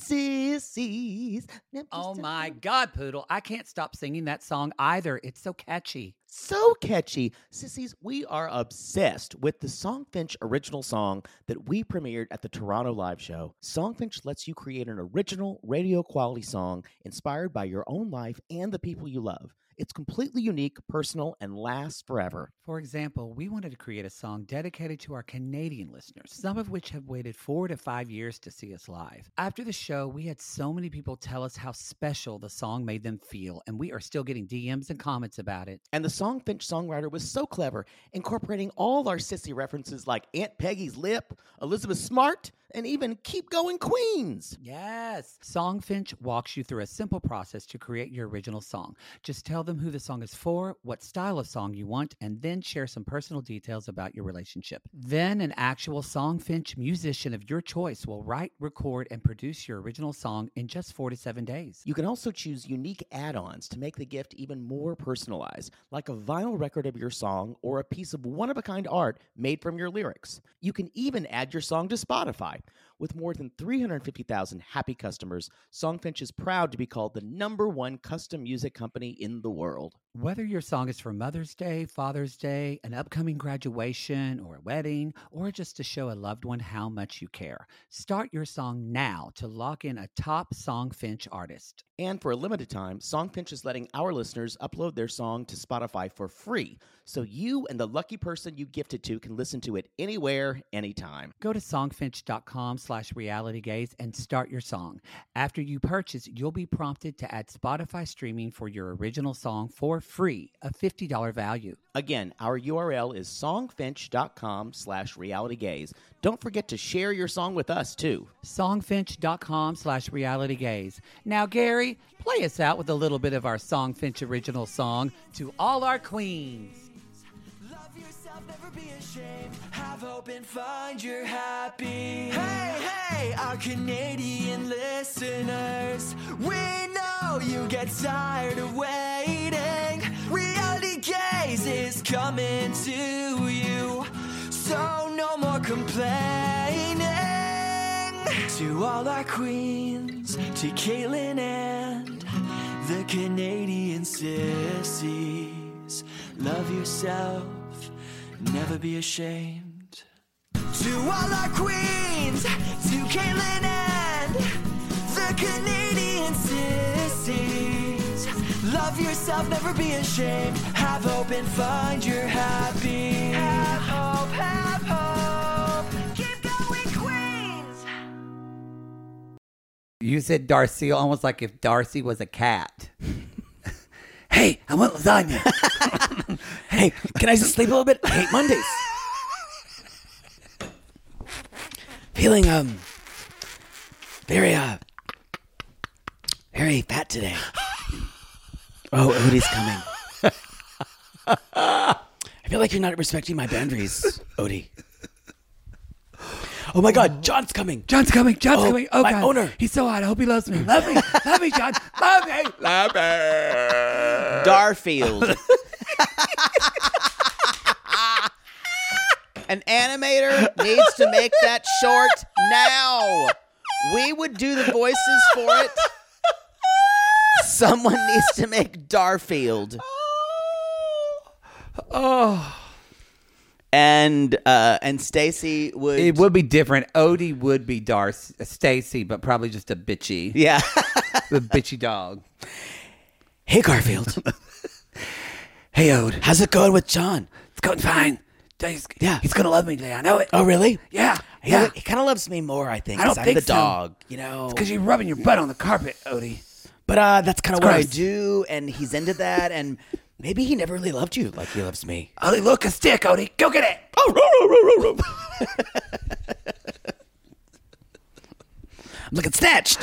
sissies. Oh my God, Poodle. I can't stop singing that song either. It's so catchy. So catchy. Sissies, we are obsessed with the Songfinch original song that we premiered at the Toronto Live Show. Songfinch lets you create an original radio quality song inspired by your own life and the people you love. It's completely unique, personal, and lasts forever. For example, we wanted to create a song dedicated to our Canadian listeners, some of which have waited four to five years to see us live. After the show, we had so many people tell us how special the song made them feel, and we are still getting D Ms and comments about it. And the Songfinch songwriter was so clever, incorporating all our sissy references like Aunt Peggy's Lip, Elizabeth Smart, and even Keep Going Queens. Yes. Songfinch walks you through a simple process to create your original song. Just tell them who the song is for, what style of song you want, and then share some personal details about your relationship. Then an actual Songfinch musician of your choice will write, record, and produce your original song in just four to seven days. You can also choose unique add-ons to make the gift even more personalized, like a vinyl record of your song or a piece of one-of-a-kind art made from your lyrics. You can even add your song to Spotify. With more than three hundred fifty thousand happy customers, Songfinch is proud to be called the number one custom music company in the world. Whether your song is for Mother's Day, Father's Day, an upcoming graduation, or a wedding, or just to show a loved one how much you care, start your song now to lock in a top Songfinch artist. And for a limited time, Songfinch is letting our listeners upload their song to Spotify for free, so you and the lucky person you gifted to can listen to it anywhere, anytime. Go to songfinch.com slash realitygaze and start your song. After you purchase, you'll be prompted to add Spotify streaming for your original song for free, a fifty dollars value. Again, our U R L is songfinch.com slash realitygaze. Don't forget to share your song with us, too. Songfinch.com slash realitygaze. Now, Gary, play us out with a little bit of our Songfinch original song, To All Our Queens. Love yourself, never be ashamed. Have hope and find your happy. Hey, hey, our Canadian listeners. We know you get tired of waiting. Reality Gaze is coming to you. So no more complaining. To all our queens, to Caitlin and the Canadian sissies. Love yourself, never be ashamed. To all our queens, to Caitlin and the Canadian sissies. Love yourself, never be ashamed. Have hope and find your happy. Have hope, have hope. Keep going, Queens. You said Darcy almost like if Darcy was a cat. Hey, I want lasagna. Hey, can I just sleep a little bit? I hate Mondays. Feeling, um, very, uh, very fat today. Oh, Odie's coming. I feel like you're not respecting my boundaries, Odie. Oh my God, John's coming. John's coming. John's Oh, coming. Oh, my God. owner. He's so hot. I hope he loves me. Love me. Love me, John. Love me. Darfield. An animator needs to make that short now. We would do the voices for it. Someone needs to make Darfield. Oh. And uh, and Stacy would. It would be different. Odie would be Darcy, Stacy, but probably just a bitchy. Yeah. The bitchy dog. Hey, Garfield. Hey, Ode. How's it going with John? It's going fine. He's, Yeah. He's going to love me today. I know it. Oh, really? Yeah. He, Yeah. he kind of loves me more, I think. I don't 'cause I'm think the so. dog, you know. Because you're rubbing your butt on the carpet, Odie. But uh, that's kind of It's what I gross. do, and he's into that, and maybe he never really loved you like he loves me. Odie, look, a stick, Odie. Go get it. I'm looking snatched.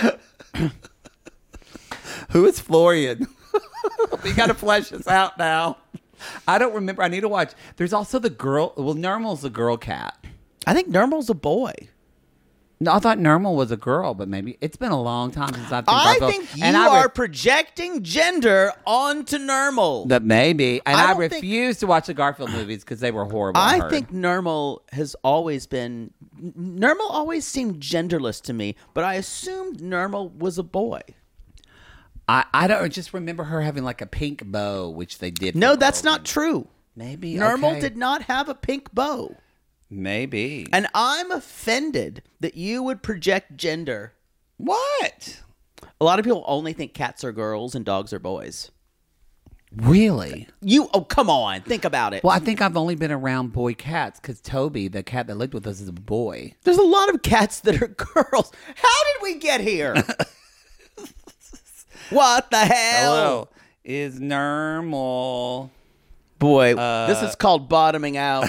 Who is Florian? We got to flesh this out now. I don't remember. I need to watch. There's also the girl. Well, Normal's a girl cat. I think Normal's a boy. No, I thought Normal was a girl, but maybe it's been a long time since I've seen I Garfield. think you and I re- are projecting gender onto Normal. That maybe, and I I, don't think- refuse to watch the Garfield movies because they were horrible. I heard. think Normal has always been. Normal always seemed genderless to me, but I assumed Normal was a boy. I, I don't just remember her having like a pink bow, which they did. for No, that's girls. not true. Maybe Normal okay. did not have a pink bow. Maybe. And I'm offended that you would project gender. What? A lot of people only think cats are girls and dogs are boys. Really? You, oh, come on. Think about it. Well, I think I've only been around boy cats because Toby, the cat that lived with us, is a boy. There's a lot of cats that are girls. How did we get here? What the hell? Hello. Is normal. Boy, Uh, this is called bottoming out.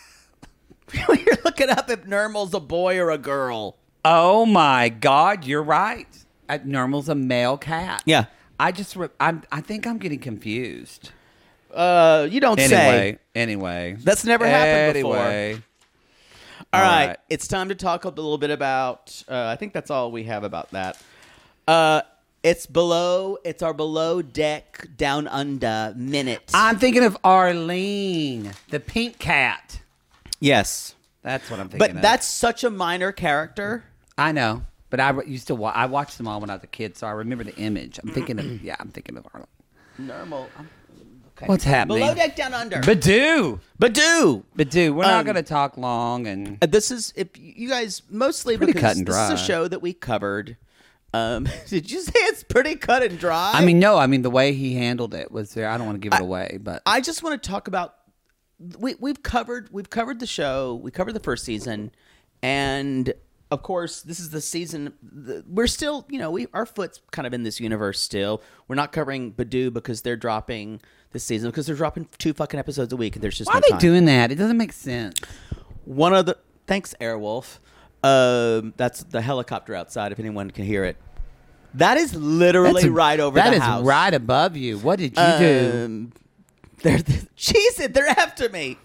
You're looking up if Normal's a boy or a girl. Oh my God, you're right. Uh, Normal's a male cat. Yeah. I just, re- I'm, I think I'm getting confused. Uh, you don't say. Anyway, anyway. That's never happened before. Anyway. All All right. right. It's time to talk a little bit about, uh, I think that's all we have about that. Uh, it's below, it's our below deck down under minute. I'm thinking of Arlene, the pink cat. yes. That's what I'm thinking But of. that's such a minor character. I know. But I re- used to wa- I watched them all when I was a kid, so I remember the image. I'm thinking of, yeah, I'm thinking of Arlene. Normal. Okay. What's happening? Below deck down under. Badoo. Badoo. Badoo. We're not Um, going to talk long and... Uh, This is if you guys mostly pretty because cut and this dry. is a show that we covered. Um, did you say it's pretty cut and dry? I mean, no, I mean, the way he handled it was there. I don't want to give it away, but... I just want to talk about we we've covered we've covered the show. We covered the first season, and of course, this is the season. The, we're still, you know, we our foot's kind of in this universe still. We're not covering Badoo because they're dropping this season because they're dropping two fucking episodes a week, and there's just Why no are they time. doing that? It doesn't make sense. One of the thanks, Airwolf. Um, that's the helicopter outside. If anyone can hear it, that is literally That's a- right over That the is house. right above you. What did you do? Um, they're cheese it. They're after me.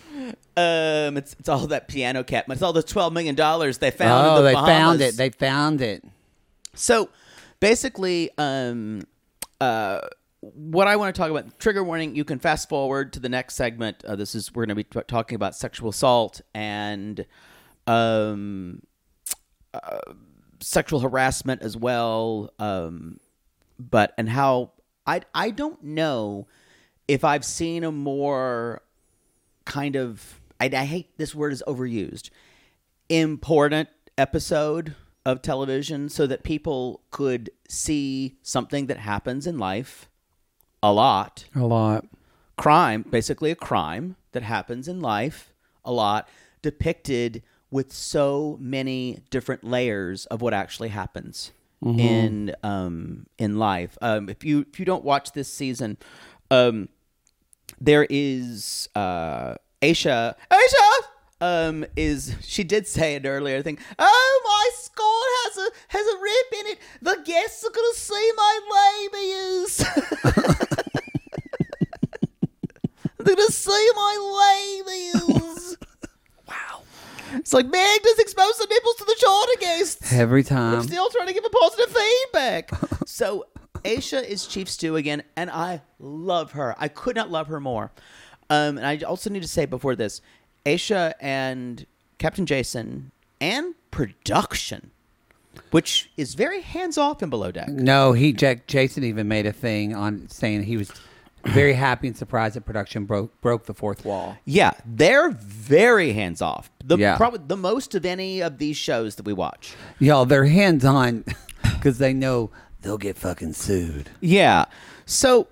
Um, it's it's all that piano cat. It's all the twelve million dollars they found. in Oh, the they Bahamas. found it. They found it. So basically, um, uh, what I want to talk about, trigger warning, you can fast forward to the next segment. Uh, this is, we're going to be t- talking about sexual assault and um, uh, sexual harassment as well. Um, but, and how, I, I don't know if I've seen a more kind of, I, I hate this word is overused, important episode of television so that people could see something that happens in life a lot. A lot. Crime, basically a crime that happens in life a lot, depicted with so many different layers of what actually happens Mm-hmm. in um, in life. Um, if you if you don't watch this season, um, there is uh, Aisha. Aisha um, is she did say it earlier? I think. Oh, my skirt has a has a rip in it. The guests are gonna see my labias. They're gonna see my labias. Wow. It's like Meg just exposed the nipples to the China guests. Every I'm time. still trying to give a positive feedback. So Aisha is Chief Stew again, and I love her. I could not love her more. Um, and I also need to say before this, Aisha and Captain Jason and production, which is very hands-off in Below Deck. No, he Jack, Jason even made a thing on saying he was very happy and surprised that production broke broke the fourth wall. Yeah, they're very hands-off. The, Yeah. probably the most of any of these shows that we watch. Y'all, they're hands on because they know they'll get fucking sued. Yeah. So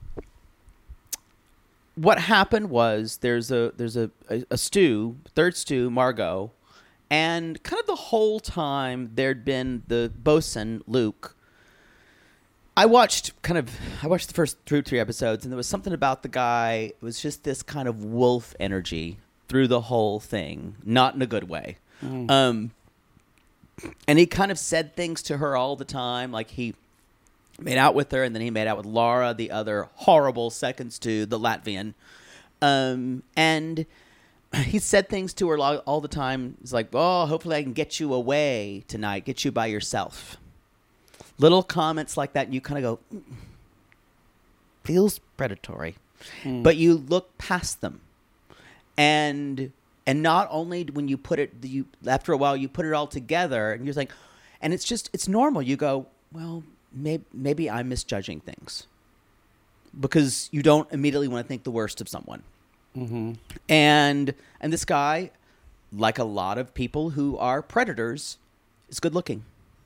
what happened was there's a there's a, a, a stew, third stew, Margot, and kind of the whole time there'd been the bosun, Luke. I watched kind of I watched the first three three episodes, and there was something about the guy. It was just this kind of wolf energy through the whole thing, not in a good way. Mm. Um, and he kind of said things to her all the time, like he made out with her, and then he made out with Laura, the other horrible second stew, the Latvian. Um, and he said things to her all the time. He's like, "Oh, hopefully I can get you away tonight, get you by yourself." Little comments like that, and you kind of go, mm, feels predatory. Mm. But you look past them. And and not only when you put it, you after a while, you put it all together, and you're like, and it's just, it's normal. You go, well, maybe, maybe I'm misjudging things. Because you don't immediately want to think the worst of someone. Mm-hmm. And and this guy, like a lot of people who are predators, is good looking.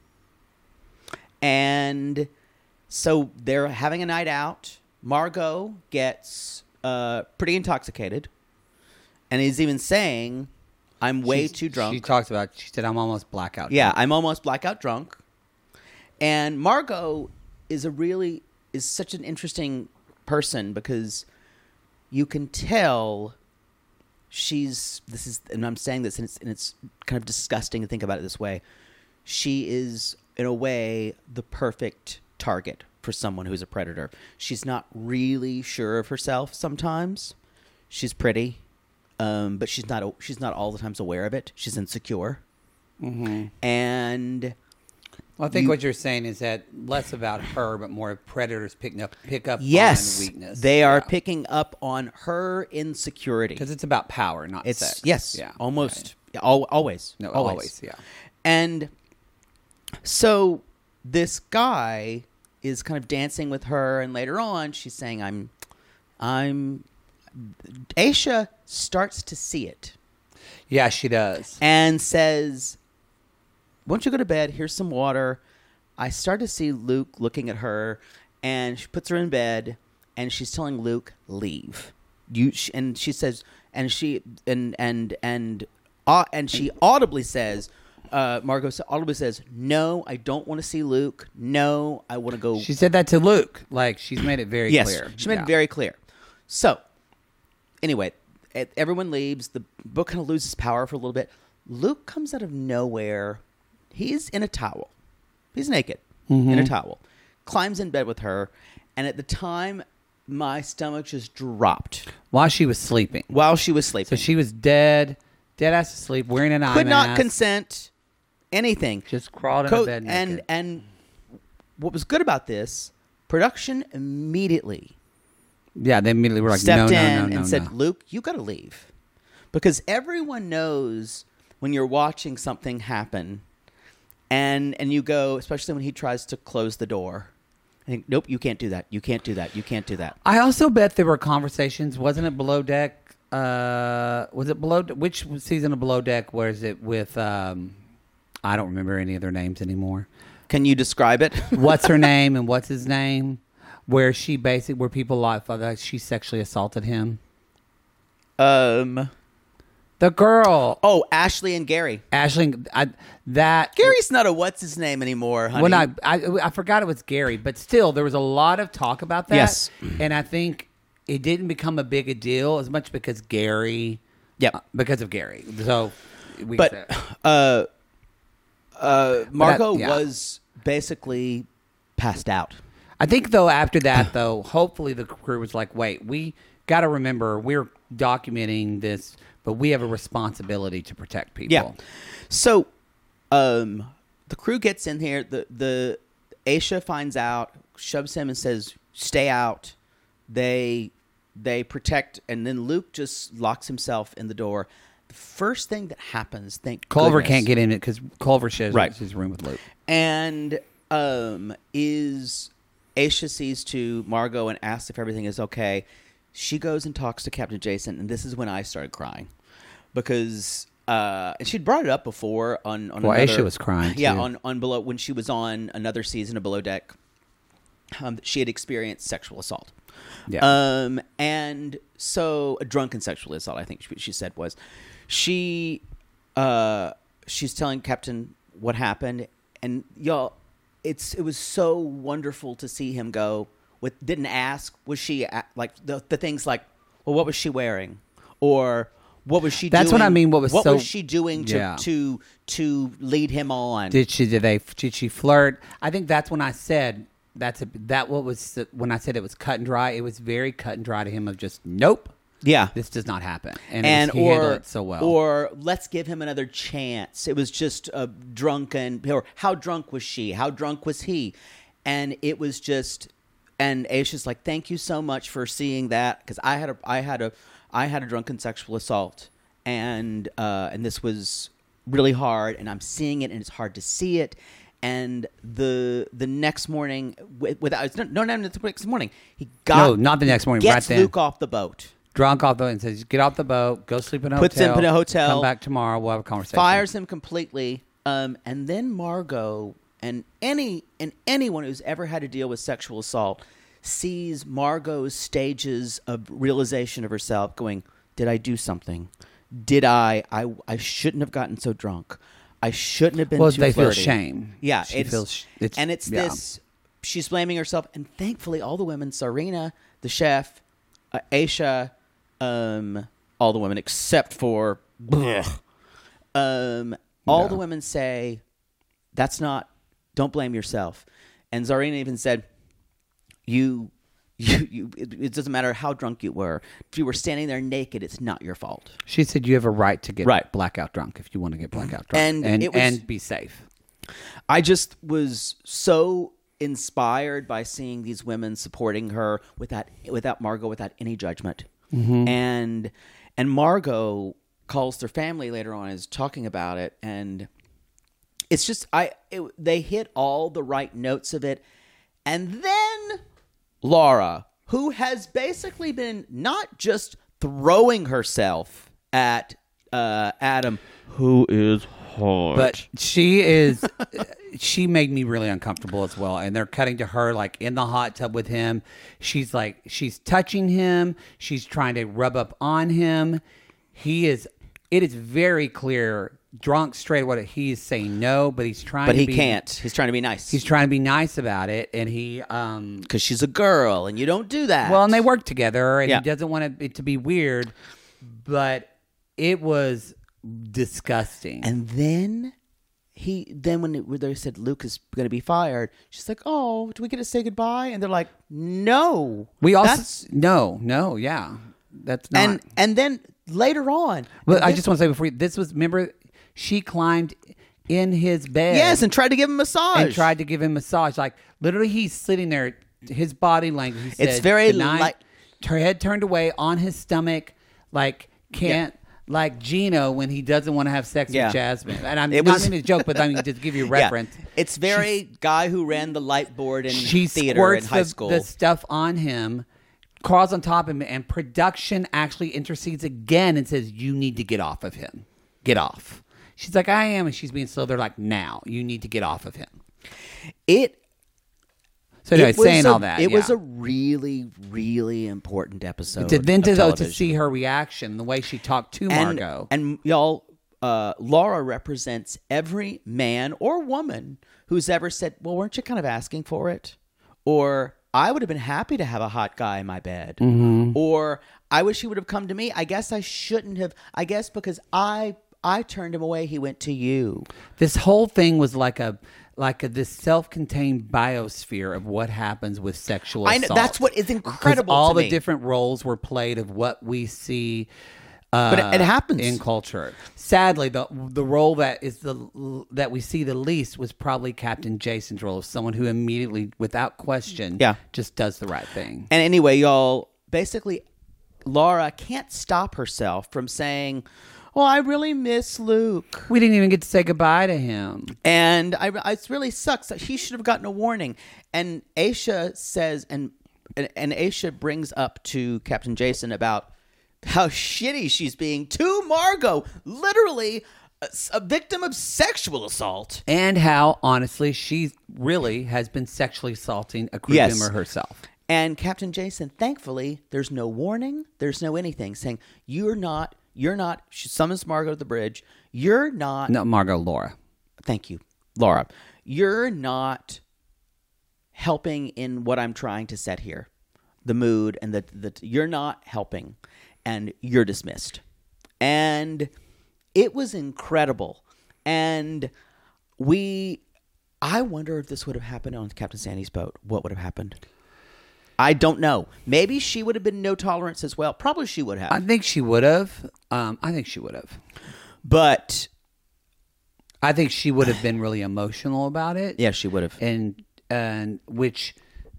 And so they're having a night out. Margot gets uh, pretty intoxicated. And he's even saying, I'm way She's, too drunk. She talks about, she said, I'm almost blackout Yeah, drunk. I'm almost blackout drunk. And Margot is a really, is such an interesting person because you can tell she's, this is, and I'm saying this, and it's, and it's kind of disgusting to think about it this way. She is, in a way, the perfect target for someone who's a predator. She's not really sure of herself sometimes. She's pretty, um, but she's not she's not all the times aware of it. She's insecure. Mm-hmm. And well, I think you, what you're saying is that less about her, but more predators picking up pick up yes, on weakness. They are yeah. picking up on her insecurity. Because it's about power, not it's, sex. Yes, yeah. almost. Right. Yeah, al- always. No, always. always, yeah. And so this guy is kind of dancing with her, and later on she's saying, I'm, I'm, Aisha starts to see it. Yeah, she does. And says, why don't you go to bed? Here's some water. I start to see Luke looking at her, and she puts her in bed, and she's telling Luke, leave. You, sh- and she says, and she, and, and, and, uh, and she audibly says, Uh, Margot audibly says, no, I don't want to see Luke. No, I want to go. She said that to Luke. Like, she's made it very yes, clear. She made yeah. it very clear. So, anyway, everyone leaves. The book kind of loses power for a little bit. Luke comes out of nowhere. He's in a towel. He's naked mm-hmm. in a towel. Climbs in bed with her. And at the time, my stomach just dropped. While she was sleeping. While she was sleeping. So she was dead, dead ass asleep, wearing an eye mask. Could not consent. Anything. Just crawled in Co- a bed naked. And, and what was good about this, production immediately yeah, they immediately were like, stepped no, no, in no, no, and said, no. Luke, you got to leave. Because everyone knows when you're watching something happen and and you go, especially when he tries to close the door, I think, nope, you can't do that. You can't do that. You can't do that. I also bet there were conversations. Wasn't it Below Deck? Uh, was it Below? Which season of Below Deck was it with... Um, I don't remember any of their names anymore. Can you describe it? What's her name and what's his name? Where she basically, where people like that she sexually assaulted him. Um, the girl. Oh, Ashley and Gary. Ashley, I, that Gary's not a what's his name anymore, honey. When I, I I forgot it was Gary, but still there was a lot of talk about that. Yes, and I think it didn't become a big a deal as much because Gary. Yep, uh, because of Gary. So, we but said. uh. Uh, Margot that, yeah. was basically passed out. I think, though, after that, though, hopefully the crew was like, wait, we got to remember we're documenting this, but we have a responsibility to protect people. Yeah. So um, the crew gets in here. The, the Aisha finds out, shoves him and says, stay out. They they protect, and then Luke just locks himself in the door. The first thing that happens, thank Culver goodness, can't get in it because Culver shares Right. his room with Luke. And um, is Aisha sees to Margot and asks if everything is okay. She goes and talks to Captain Jason, and this is when I started crying because uh, and she'd brought it up before on on Well, another, Aisha was crying, yeah, too. on on below when she was on another season of Below Deck. Um, she had experienced sexual assault. Yeah. Um, and so a drunken sexual assault, I think she, she said was, she, uh, she's telling Captain what happened, and y'all, it's it was so wonderful to see him go with didn't ask was she a- like the the things like, well, what was she wearing, or what was she That's doing? what I mean, what was so- was she doing to Yeah. to to lead him on? Did she? Did they? Did she flirt? I think that's when I said that's a that what was when I said it was cut and dry. It was very cut and dry to him of just nope. Yeah, This does not happen, and, and it was, he handled or it so well. or let's give him another chance. It was just a drunken, or how drunk was she? How drunk was he? And it was just, and Aisha's like, thank you so much for seeing that, because I had a, I had a, I had a drunken sexual assault, and uh, and this was really hard, and I'm seeing it, and it's hard to see it. And the the next morning, wi- without it's no, no, no, the next morning, he got No, not the next morning, Gets right then. Luke off the boat. Drunk off the boat and says, "Get off the boat, go sleep in a Puts him hotel, in a hotel. come back tomorrow, we'll have a conversation." Fires him completely, um, and then Margot and any and anyone who's ever had to deal with sexual assault sees Margot's stages of realization of herself, going, "Did I do something? Did I? I I shouldn't have gotten so drunk. I shouldn't have been Well, too they feel flirty." shame. Yeah, She it's, feels sh- it's- and it's yeah. this. She's blaming herself, and thankfully, all the women, Sarina, the chef, uh, Aisha, um, all the women except for, blech, um, all Yeah. the women say, "That's not. Don't blame yourself." And Zarina even said, "You, you, you. It, it doesn't matter how drunk you were. If you were standing there naked, it's not your fault." She said, "You have a right to get Right. blackout drunk if you want to get blackout drunk, And and it was- and be safe." I just was so inspired by seeing these women supporting her without without Margot, without any judgment. And and Margot calls their family later on, is talking about it, and it's just I it, they hit all the right notes of it. And then Laura, who has basically been not just throwing herself at uh, Adam, who is hard, But she is, she made me really uncomfortable as well. And they're cutting to her like in the hot tub with him. She's like, she's touching him. She's trying to rub up on him. He is, it is very clear, drunk straight away. He's saying no, but he's trying but to he be, can't. He's trying to be nice. He's trying to be nice about it. And he, um, because she's a girl, and you don't do that. well, and they work together, and Yeah. he doesn't want it to be weird, but it was disgusting. And then he, then when, it, when they said Luke is going to be fired, she's like, "Oh, do we get to say goodbye?" And they're like, "No, we also That's, no, no, yeah, that's not. and and then later on, But and I this- just want to say before you, this was remember she climbed in his bed, yes, and tried to give him a massage and tried to give him massage. Like literally, he's sitting there, his body language. He It's said, very "Good night," light- her head turned away on his stomach, like can't. Like Gino when he doesn't want to have sex Yeah. with Jasmine, and I'm It not was- meaning to joke, but I mean to give you a Yeah. reference. It's very guy who ran the light board in She theater squirts in high the, school. the stuff on him, crawls on top of him, and production actually intercedes again and says, "You need to get off of him. Get off." She's like, "I am," and she's being slow. They're like, "Now, you need to get off of him." It. So anyway, it was saying a, all that, it was yeah. a really, really important episode. to, then of to, though, to television. see her reaction, the way she talked to and, Margot. and y'all, uh, Laura represents every man or woman who's ever said, "Well, weren't you kind of asking for it?" Or, "I would have been happy to have a hot guy in my bed." Mm-hmm. Or, "I wish he would have come to me. I guess I shouldn't have. I guess because I I turned him away, he went to you." This whole thing was like a like a, this self-contained biosphere of what happens with sexual I assault. know, that's what is 'Cause incredible all to the me. different roles were played of what we see. Uh, But it- it happens. in culture. Sadly, the the role that is the that we see the least was probably Captain Jason's role of someone who immediately, without question, Yeah. just does the right thing. And anyway, y'all, basically Laura can't stop herself from saying, "Well, I really miss Luke." We didn't even get to say goodbye to him. And I, I it really sucks. He should have gotten a warning. And Aisha says, and and, and Aisha brings up to Captain Jason about how shitty she's being to Margot, literally a, a victim of sexual assault. And how, honestly, she really has been sexually assaulting a crew Yes. member herself. And Captain Jason, thankfully, there's no warning, there's no anything, saying, you're not, you're not, she summons Margot to the bridge, you're not. No, Margot, Laura. Thank you, Laura. You're not helping in what I'm trying to set here. The mood and the, the you're not helping, and you're dismissed. And it was incredible. And we, I wonder if this would have happened on Captain Sandy's boat. What would have happened? I don't know. Maybe she would have been no tolerance as well. Probably she would have. I think she would have. Um, I think she would have. But I think she would have been really emotional about it. yeah, she would have. And and which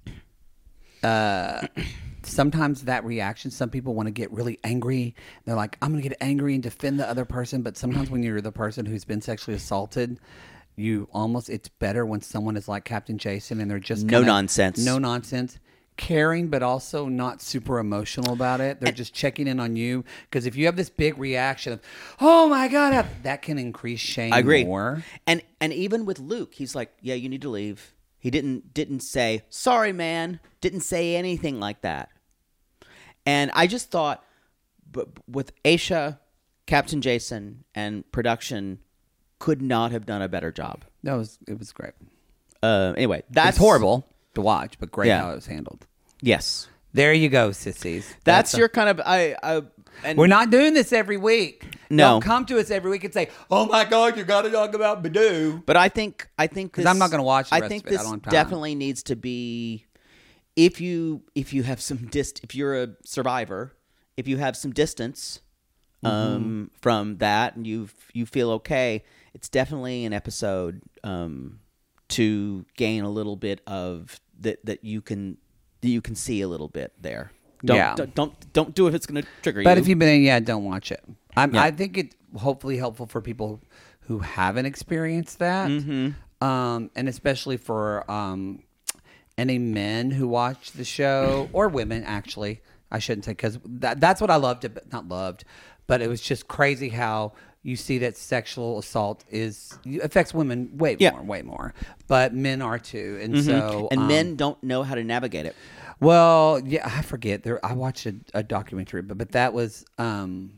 uh, sometimes that reaction, some people want to get really angry. They're like, I'm going to get angry and defend the other person. But sometimes when you're the person who's been sexually assaulted, you almost, it's better when someone is like Captain Jason and they're just No kinda, nonsense. No nonsense. Caring, but also not super emotional about it. They're just checking in on you. Because if you have this big reaction of, oh my God, that can increase shame I agree. more. And and even with Luke, he's like, yeah, you need to leave. He didn't didn't say, sorry, man. Didn't say anything like that. And I just thought, but with Aisha, Captain Jason, and production, could not have done a better job. That was, it was great. Uh, anyway, that's It's horrible to watch, but great Yeah. how it was handled. Yes, There you go, sissies. that's, a- your kind of I. I and We're not doing this every week. No. Don't come to us every week and say, "Oh my God, you got to talk about Badoo." But I think I think 'Cause this- I'm not gonna watch the I rest think of it. I this don't have time. definitely needs to be if you if you have some dist if you're a survivor, if you have some distance Mm-hmm. um, from that and you you feel okay, it's definitely an episode um, to gain a little bit of that that you can that you can see a little bit there. Don't Yeah. don't, don't don't do it if it's going to trigger But you. if you've been, yeah, don't watch it. I'm, Yeah. I think it's hopefully helpful for people who haven't experienced that, Mm-hmm. um, and especially for um, any men who watch the show or women. Actually, I shouldn't say because that, that's what I loved. It, not loved, but it was just crazy how you see that sexual assault is affects women way Yeah. more, way more, but men are too, and Mhm. so and um, men don't know how to navigate it. Well, yeah, I forget. There, I watched a, a documentary, but but that was um,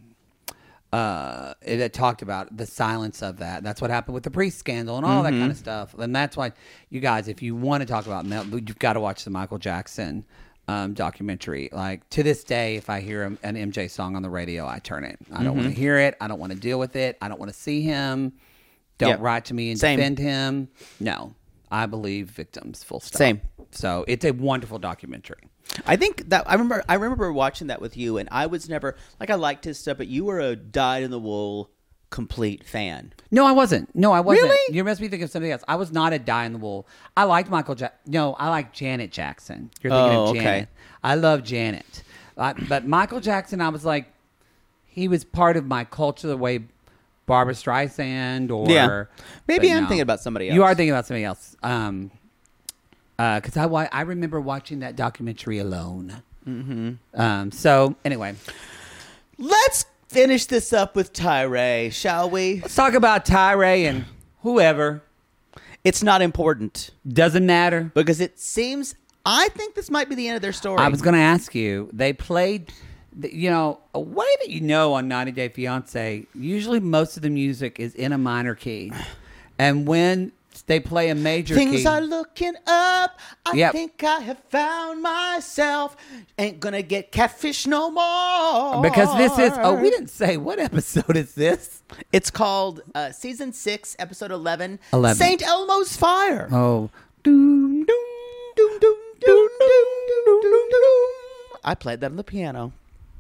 uh, it, it talked about the silence of that. That's what happened with the priest scandal and all that kind of stuff. And that's why you guys, if you want to talk about Mel, you've got to watch the Michael Jackson um, documentary. Like to this day, if I hear an M J song on the radio, I turn it. I don't want to hear it. I don't want to deal with it. I don't want to see him. Don't Yep. write to me and Same. defend him. No, I believe victims. Full stop. Same. So it's a wonderful documentary. I think that I remember. I remember watching that with you, and I was never like I liked his stuff, but you were a dyed in the wool complete fan. No, I wasn't. No, I wasn't. Really? You must be thinking of something else. I was not a die in the wool. I liked Michael Jackson. No, I like Janet Jackson. You're thinking Oh, of okay. Janet. I love Janet. I, but Michael Jackson, I was like, he was part of my culture the way Barbara Streisand or Yeah. Maybe but I'm no. thinking about somebody You else. are thinking about somebody else. Um, because I wa- I remember watching that documentary alone. Mm-hmm. Um. So anyway, Let's finish this up with Tyree, shall we? let's talk about Tyree and whoever. It's not important Doesn't matter. because it seems. I think this might be the end of their story. I was going to ask you. They played, the- you know, a way that you know on ninety Day Fiancé. Usually, most of the music is in a minor key, and when they play a major Things key, are looking up. I Yep. think I have found myself. Ain't gonna get catfish no more. because this is. Oh, we didn't say what episode is this. It's called uh, season six, episode eleven. eleven. Saint Elmo's Fire. Oh, doom, doom, Doom, doom, doom, doom, doom, doom, doom. I played that on the piano.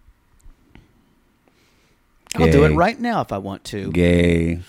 I'll do it Gay. right now if I want to. gay.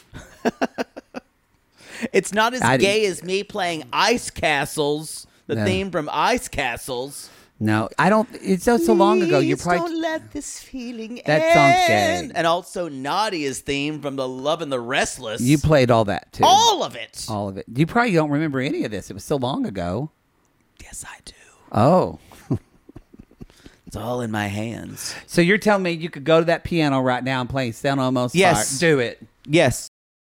It's not as I gay didn't- as me playing Ice Castles, the No. theme from Ice Castles. No, I don't. It's so so long ago. You're Please probably don't let this feeling That end. song's gay. And also Nadia's theme from The Love and the Restless. you played all that too. all of it. all of it. You probably don't remember any of this. It was so long ago. Yes, I do. Oh, It's all in my hands. so you're telling me you could go to that piano right now and play "Sound Almost Yes. Fire"? Do it. Yes.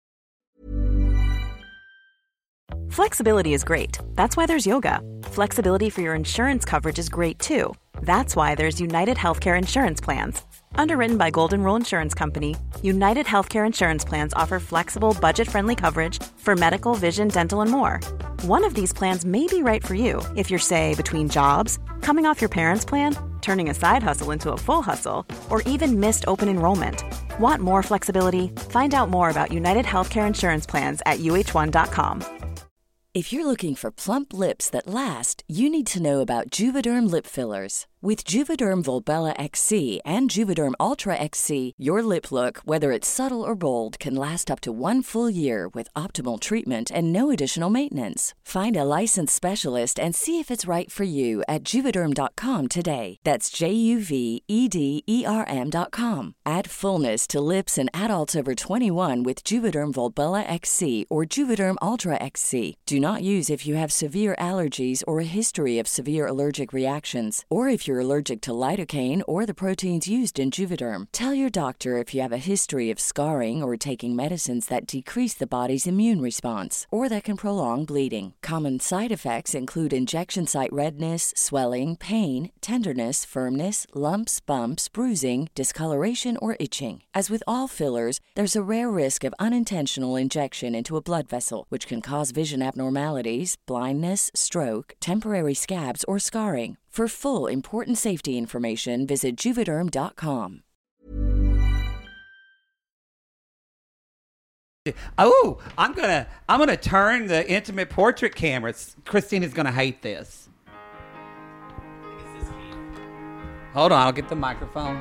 Flexibility is great. That's why there's yoga. Flexibility for your insurance coverage is great too. That's why there's United Healthcare Insurance Plans. Underwritten by Golden Rule Insurance Company, United Healthcare Insurance Plans offer flexible, budget-friendly coverage for medical, vision, dental, and more. One of these plans may be right for you if you're, say, between jobs, coming off your parents' plan, turning a side hustle into a full hustle, or even missed open enrollment. Want more flexibility? Find out more about United Healthcare Insurance Plans at U H one dot com. If you're looking for plump lips that last, you need to know about Juvederm lip fillers. With Juvederm Volbella X C and Juvederm Ultra X C, your lip look, whether it's subtle or bold, can last up to one full year with optimal treatment and no additional maintenance. Find a licensed specialist and see if it's right for you at Juvederm dot com today. That's J U V E D E R M dot com. Add fullness to lips in adults over twenty-one with Juvederm Volbella X C or Juvederm Ultra X C. Do not use if you have severe allergies or a history of severe allergic reactions, or if you're allergic to lidocaine or the proteins used in Juvederm. Tell your doctor if you have a history of scarring or taking medicines that decrease the body's immune response or that can prolong bleeding. Common side effects include injection site redness, swelling, pain, tenderness, firmness, lumps, bumps, bruising, discoloration, or itching. As with all fillers, there's a rare risk of unintentional injection into a blood vessel, which can cause vision abnormalities, blindness, stroke, temporary scabs, or scarring. For full, important safety information, visit Juvederm dot com. Oh, I'm gonna I'm gonna turn the intimate portrait cameras. Christina's gonna hate this. Hold on, I'll get the microphone.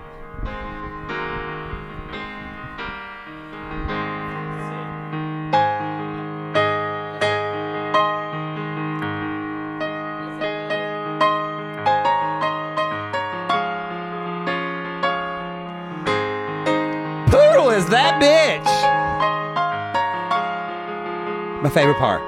Poodle is that bitch. My favorite part.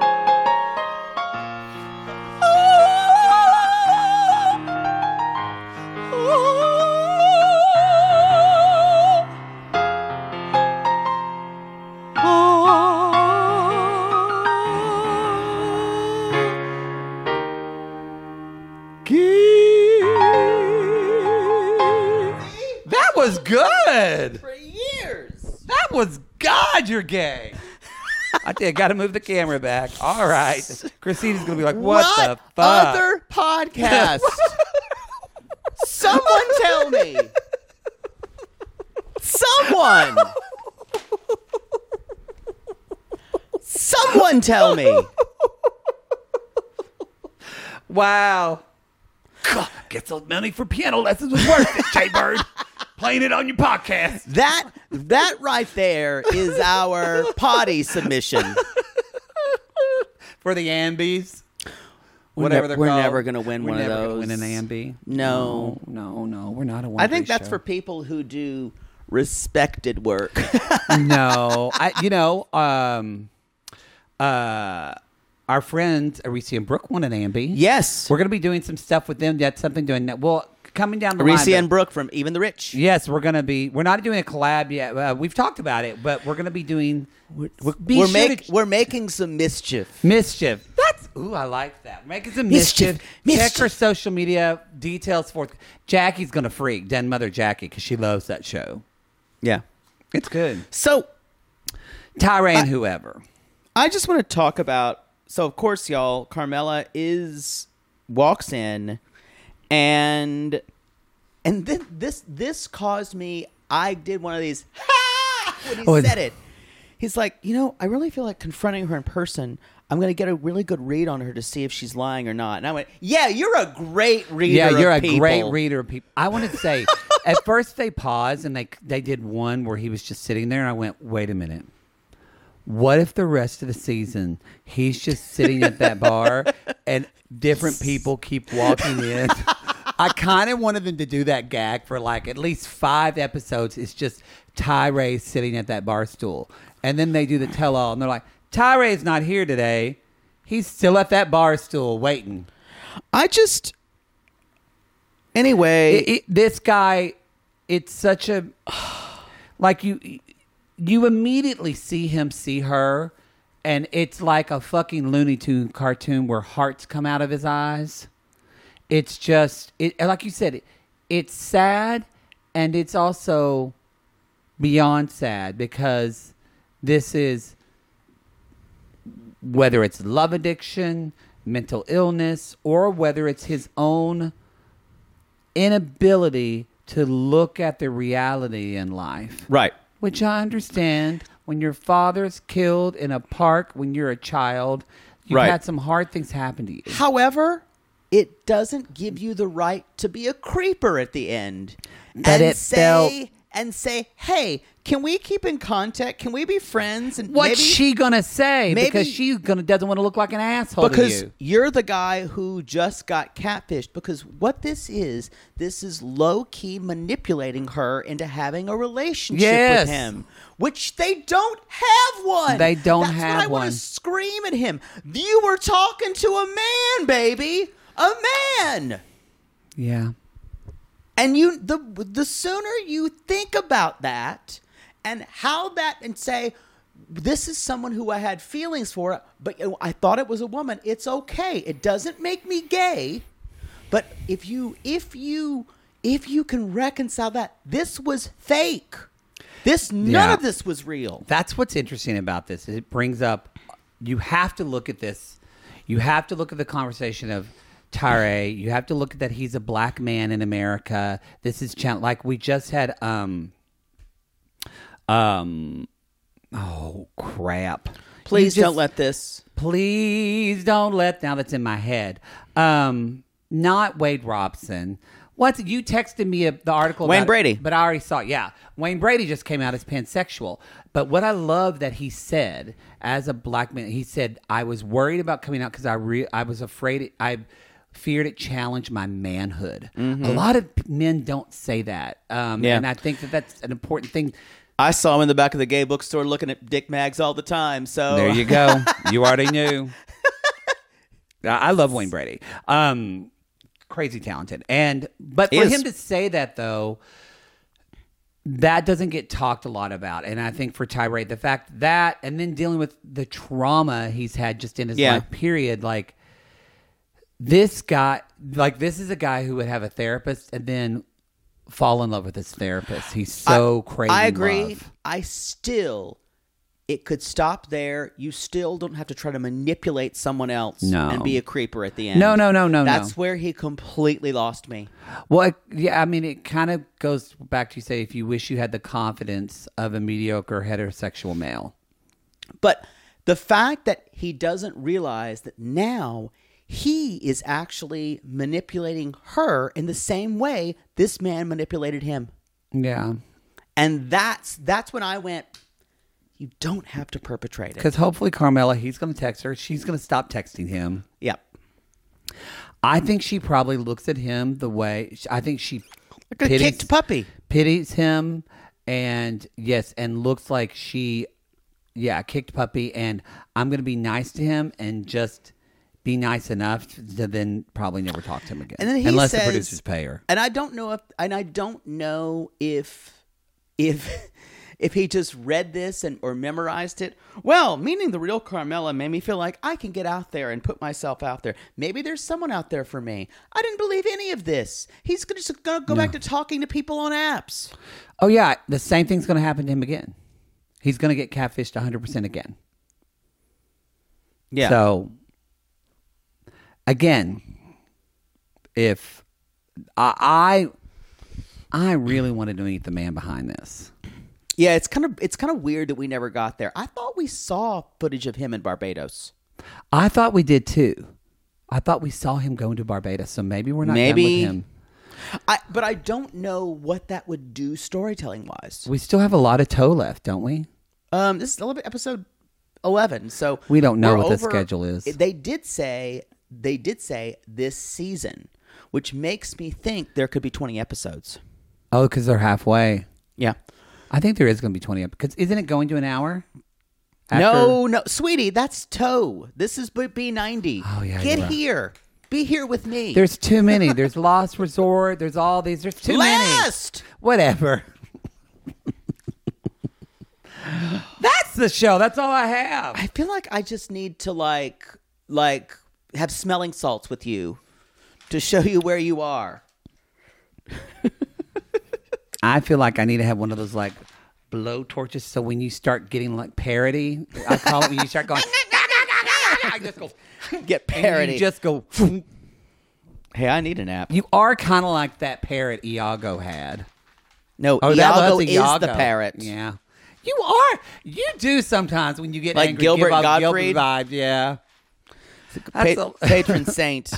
That was good. For years. That was God, you're gay. I think I got to move the camera back. All right. Christina's going to be like, what, the fuck? other podcast? Someone tell me. Someone. Someone tell me. Wow. God, get some money for piano lessons was worth it, Jay Bird. Playing it on your podcast. That that right there is our potty submission. For the Ambies. We're Whatever ne- they're we're called. never gonna win We're one of never gonna those. win an Ambie. No. no, no, no. We're not a one. I think that's for people who do respected work. No, I. You know, um, uh, our friends Arisi and Brooke won an Ambie. Yes. We're going to be doing some stuff with them. That's something doing that. Well, coming down the line. Arisi and Brooke from Even the Rich. Yes, we're going to be. We're not doing a collab yet. Uh, we've talked about it, but we're going to be doing. We're, be we're, sure make, to- we're making some mischief. Mischief. That's ooh, I like that. Making some Mischief. mischief. Mischief. Check her social media details for. Jackie's gonna freak Den Mother Jackie because she loves that show. Yeah. It's good. So Tyra and I- whoever. I just want to talk about. So of course, y'all, Carmela is walks in, and and then this this caused me. I did one of these ha when he Oh, said it. He's like, you know, I really feel like confronting her in person. I'm going to get a really good read on her to see if she's lying or not. And I went, yeah, you're a great reader. Yeah, you're of a people. great reader of people. I want to say, at first they paused and they they did one where he was just sitting there, and I went, wait a minute. what if the rest of the season he's just sitting at that bar and different people keep walking in? I kind of wanted them to do that gag for like at least five episodes. It's just Tyree sitting at that bar stool. And then they do the tell-all, and they're like, Tyree's not here today. He's still at that bar stool waiting. I just... Anyway... It, it, this guy, it's such a... Like, you you immediately see him see her, and it's like a fucking Looney Tune cartoon where hearts come out of his eyes. It's just... it like you said, it, it's sad, and it's also beyond sad, because this is... whether it's love addiction, mental illness, or whether it's his own inability to look at the reality in life. Right. Which I understand. When your father's killed in a park when you're a child, you've Right. had some hard things happen to you. However, it doesn't give you the right to be a creeper at the end. But and it say, felt- and say, hey, can we keep in contact? Can we be friends? And What's maybe, she gonna say? maybe- because she gonna doesn't want to look like an asshole because to you. you're the guy who just got catfished. Because what this is, this is low-key manipulating her into having a relationship Yes. with him, which they don't have one. They don't That's have what I want one. to scream at him. You were talking to a man, baby, a man. Yeah. And you, the the sooner you think about that and how that, and say, this is someone who I had feelings for, but I thought it was a woman. It's okay. It doesn't make me gay. But if you, if you, if you can reconcile that, this was fake. This, none Yeah. of this was real. That's what's interesting about this. It brings up, you have to look at this. You have to look at the conversation of Tyree. You have to look at that he's a black man in America. This is challenge. Like we just had, um, um, oh crap! Please You don't just- let this. Please don't let. Now that's in my head. Um, not Wade Robson. What's you texted me a, the article? Wayne about it, Brady. but I already saw it. Yeah, Wayne Brady just came out as pansexual. But what I love that he said as a black man, he said, "I was worried about coming out because I re- I was afraid it, I feared it challenged my manhood." A lot of men don't say that, um, Yeah. and I think that that's an important thing. I saw him in the back of the gay bookstore looking at dick mags all the time. So There you go. You already knew. I I love Wayne Brady. Um, crazy talented. And but for Is. him to say that though, that doesn't get talked a lot about. And I think for Tyree, the fact that and then dealing with the trauma he's had just in his Yeah. life period, like this guy like this is a guy who would have a therapist and then fall in love with his therapist. He's so I, crazy. I agree. Love. I still, it could stop there. You still don't have to try to manipulate someone else No. and be a creeper at the end. No, no, no, no, That's no. where he completely lost me. Well, it- yeah, I mean, it kind of goes back to you say if you wish you had the confidence of a mediocre heterosexual male. But the fact that he doesn't realize that now he is actually manipulating her in the same way this man manipulated him. Yeah. And that's that's when I went, you don't have to perpetrate it. Because hopefully Carmela, he's going to text her. She's going to stop texting him. Yep. I think she probably looks at him the way, I think she Like a pities, kicked puppy. pities him and yes, and looks like she, yeah, kicked puppy. And I'm going to be nice to him and just be nice enough to then probably never talk to him again. And then he unless says, the producers pay her. And I don't know if, and I don't know if, if, if he just read this and or memorized it. Well, meaning the real Carmela made me feel like I can get out there and put myself out there. Maybe there's someone out there for me. I didn't believe any of this. He's gonna- just going to go back to talking to people on apps. Oh, yeah. The same thing's going to happen to him again. He's going to get catfished one hundred percent again. Yeah. So, again, if I, I, I really wanted to meet the man behind this. Yeah, it's kind of it's kind of weird that we never got there. I thought we saw footage of him in Barbados. I thought we did too. I thought we saw him going to Barbados, so maybe we're not Maybe. done with him. I, but I don't know what that would do storytelling wise. We still have a lot of toe left, don't we? Um, this is a little bit episode eleven. So We don't know we're what the over- schedule is. They did say they did say this season, which makes me think there could be twenty episodes. Oh, because they're halfway. Yeah. I think there is going to be twenty episodes. Isn't it going to an hour? No, no, sweetie, that's Toe. This is B ninety. Oh, yeah, Get you're right. here. Be here with me. There's too many. There's Lost Resort. There's all these. There's too Last! many. Whatever. That's the show. That's all I have. I feel like I just need to like like have smelling salts with you to show you where you are. I feel like I need to have one of those like blow torches. So when you start getting like parody, I call it when you start going. I just go. Get And parody. you just go. Hey, I need a nap. You are kind of like that parrot Iago had. No, Oh, that Iago was is Iago. the parrot. Yeah. You are. You do sometimes when you get Like angry. Gilbert give off Gottfried? Gilbert vibes, yeah. Pa- That's a- patron saint.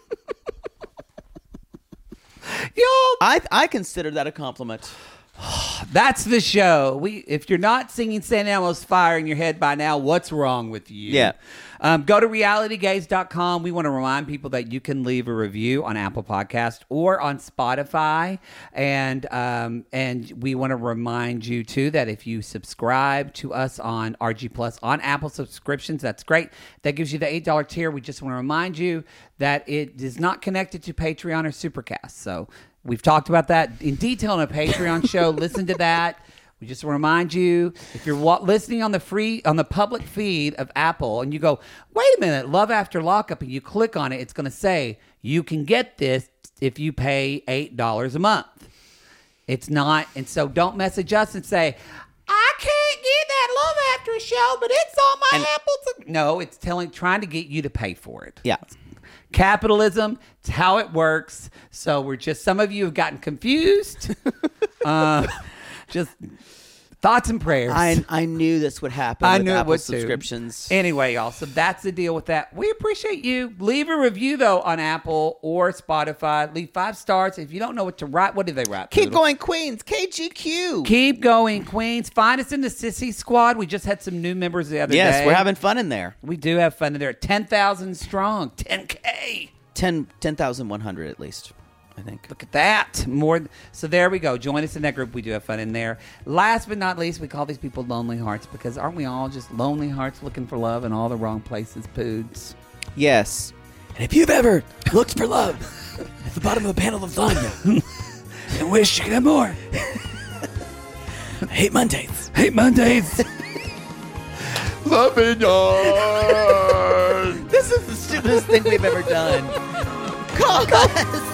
Yo, I I consider that a compliment. that's the show. We, if you're not singing Saint Elmo's Fire in your head by now, what's wrong with you? Yeah. Um, go to reality gaze dot com. We want to remind people that you can leave a review on Apple Podcast or on Spotify. And um, and we want to remind you, too, that if you subscribe to us on R G Plus on Apple subscriptions, that's great. That gives you the eight dollar tier. We just want to remind you that it is not connected to Patreon or Supercast. So we've talked about that in detail in a Patreon show. Listen to that. We just remind you, if you're wa- listening on the free, on the public feed of Apple, and you go, wait a minute, Love After Lockup, and you click on it, it's going to say, you can get this if you pay eight dollars a month. It's not, and so don't message us and say, I can't get that Love After show, but it's on my And- Apple. Sub-" No, it's telling, trying to get you to pay for it. Yeah. Capitalism, it's how it works. So we're just, some of you have gotten confused. uh, just thoughts and prayers. I I knew this would happen. I with knew it Apple would too. subscriptions. Anyway, y'all, so that's the deal with that. We appreciate you. Leave a review, though, on Apple or Spotify. Leave five stars. If you don't know what to write, what do they write? Keep Poodle? going, Queens. K G Q. Keep going, Queens. Find us in the Sissy Squad. We just had some new members the other Yes, day. we're having fun in there. We do have fun in there. ten thousand strong. ten K. ten thousand one hundred at least, I think. Look at that. More. So there we go. Join us in that group. We do have fun in there. Last but not least, we call these people lonely hearts because aren't we all just lonely hearts looking for love in all the wrong places, Poods? Yes. And if you've ever looked for love at the bottom of a panel of lasagna And wish you could have more. I hate Mondays. Hate Mondays. Loving This is the stupidest thing we've ever done. Call us.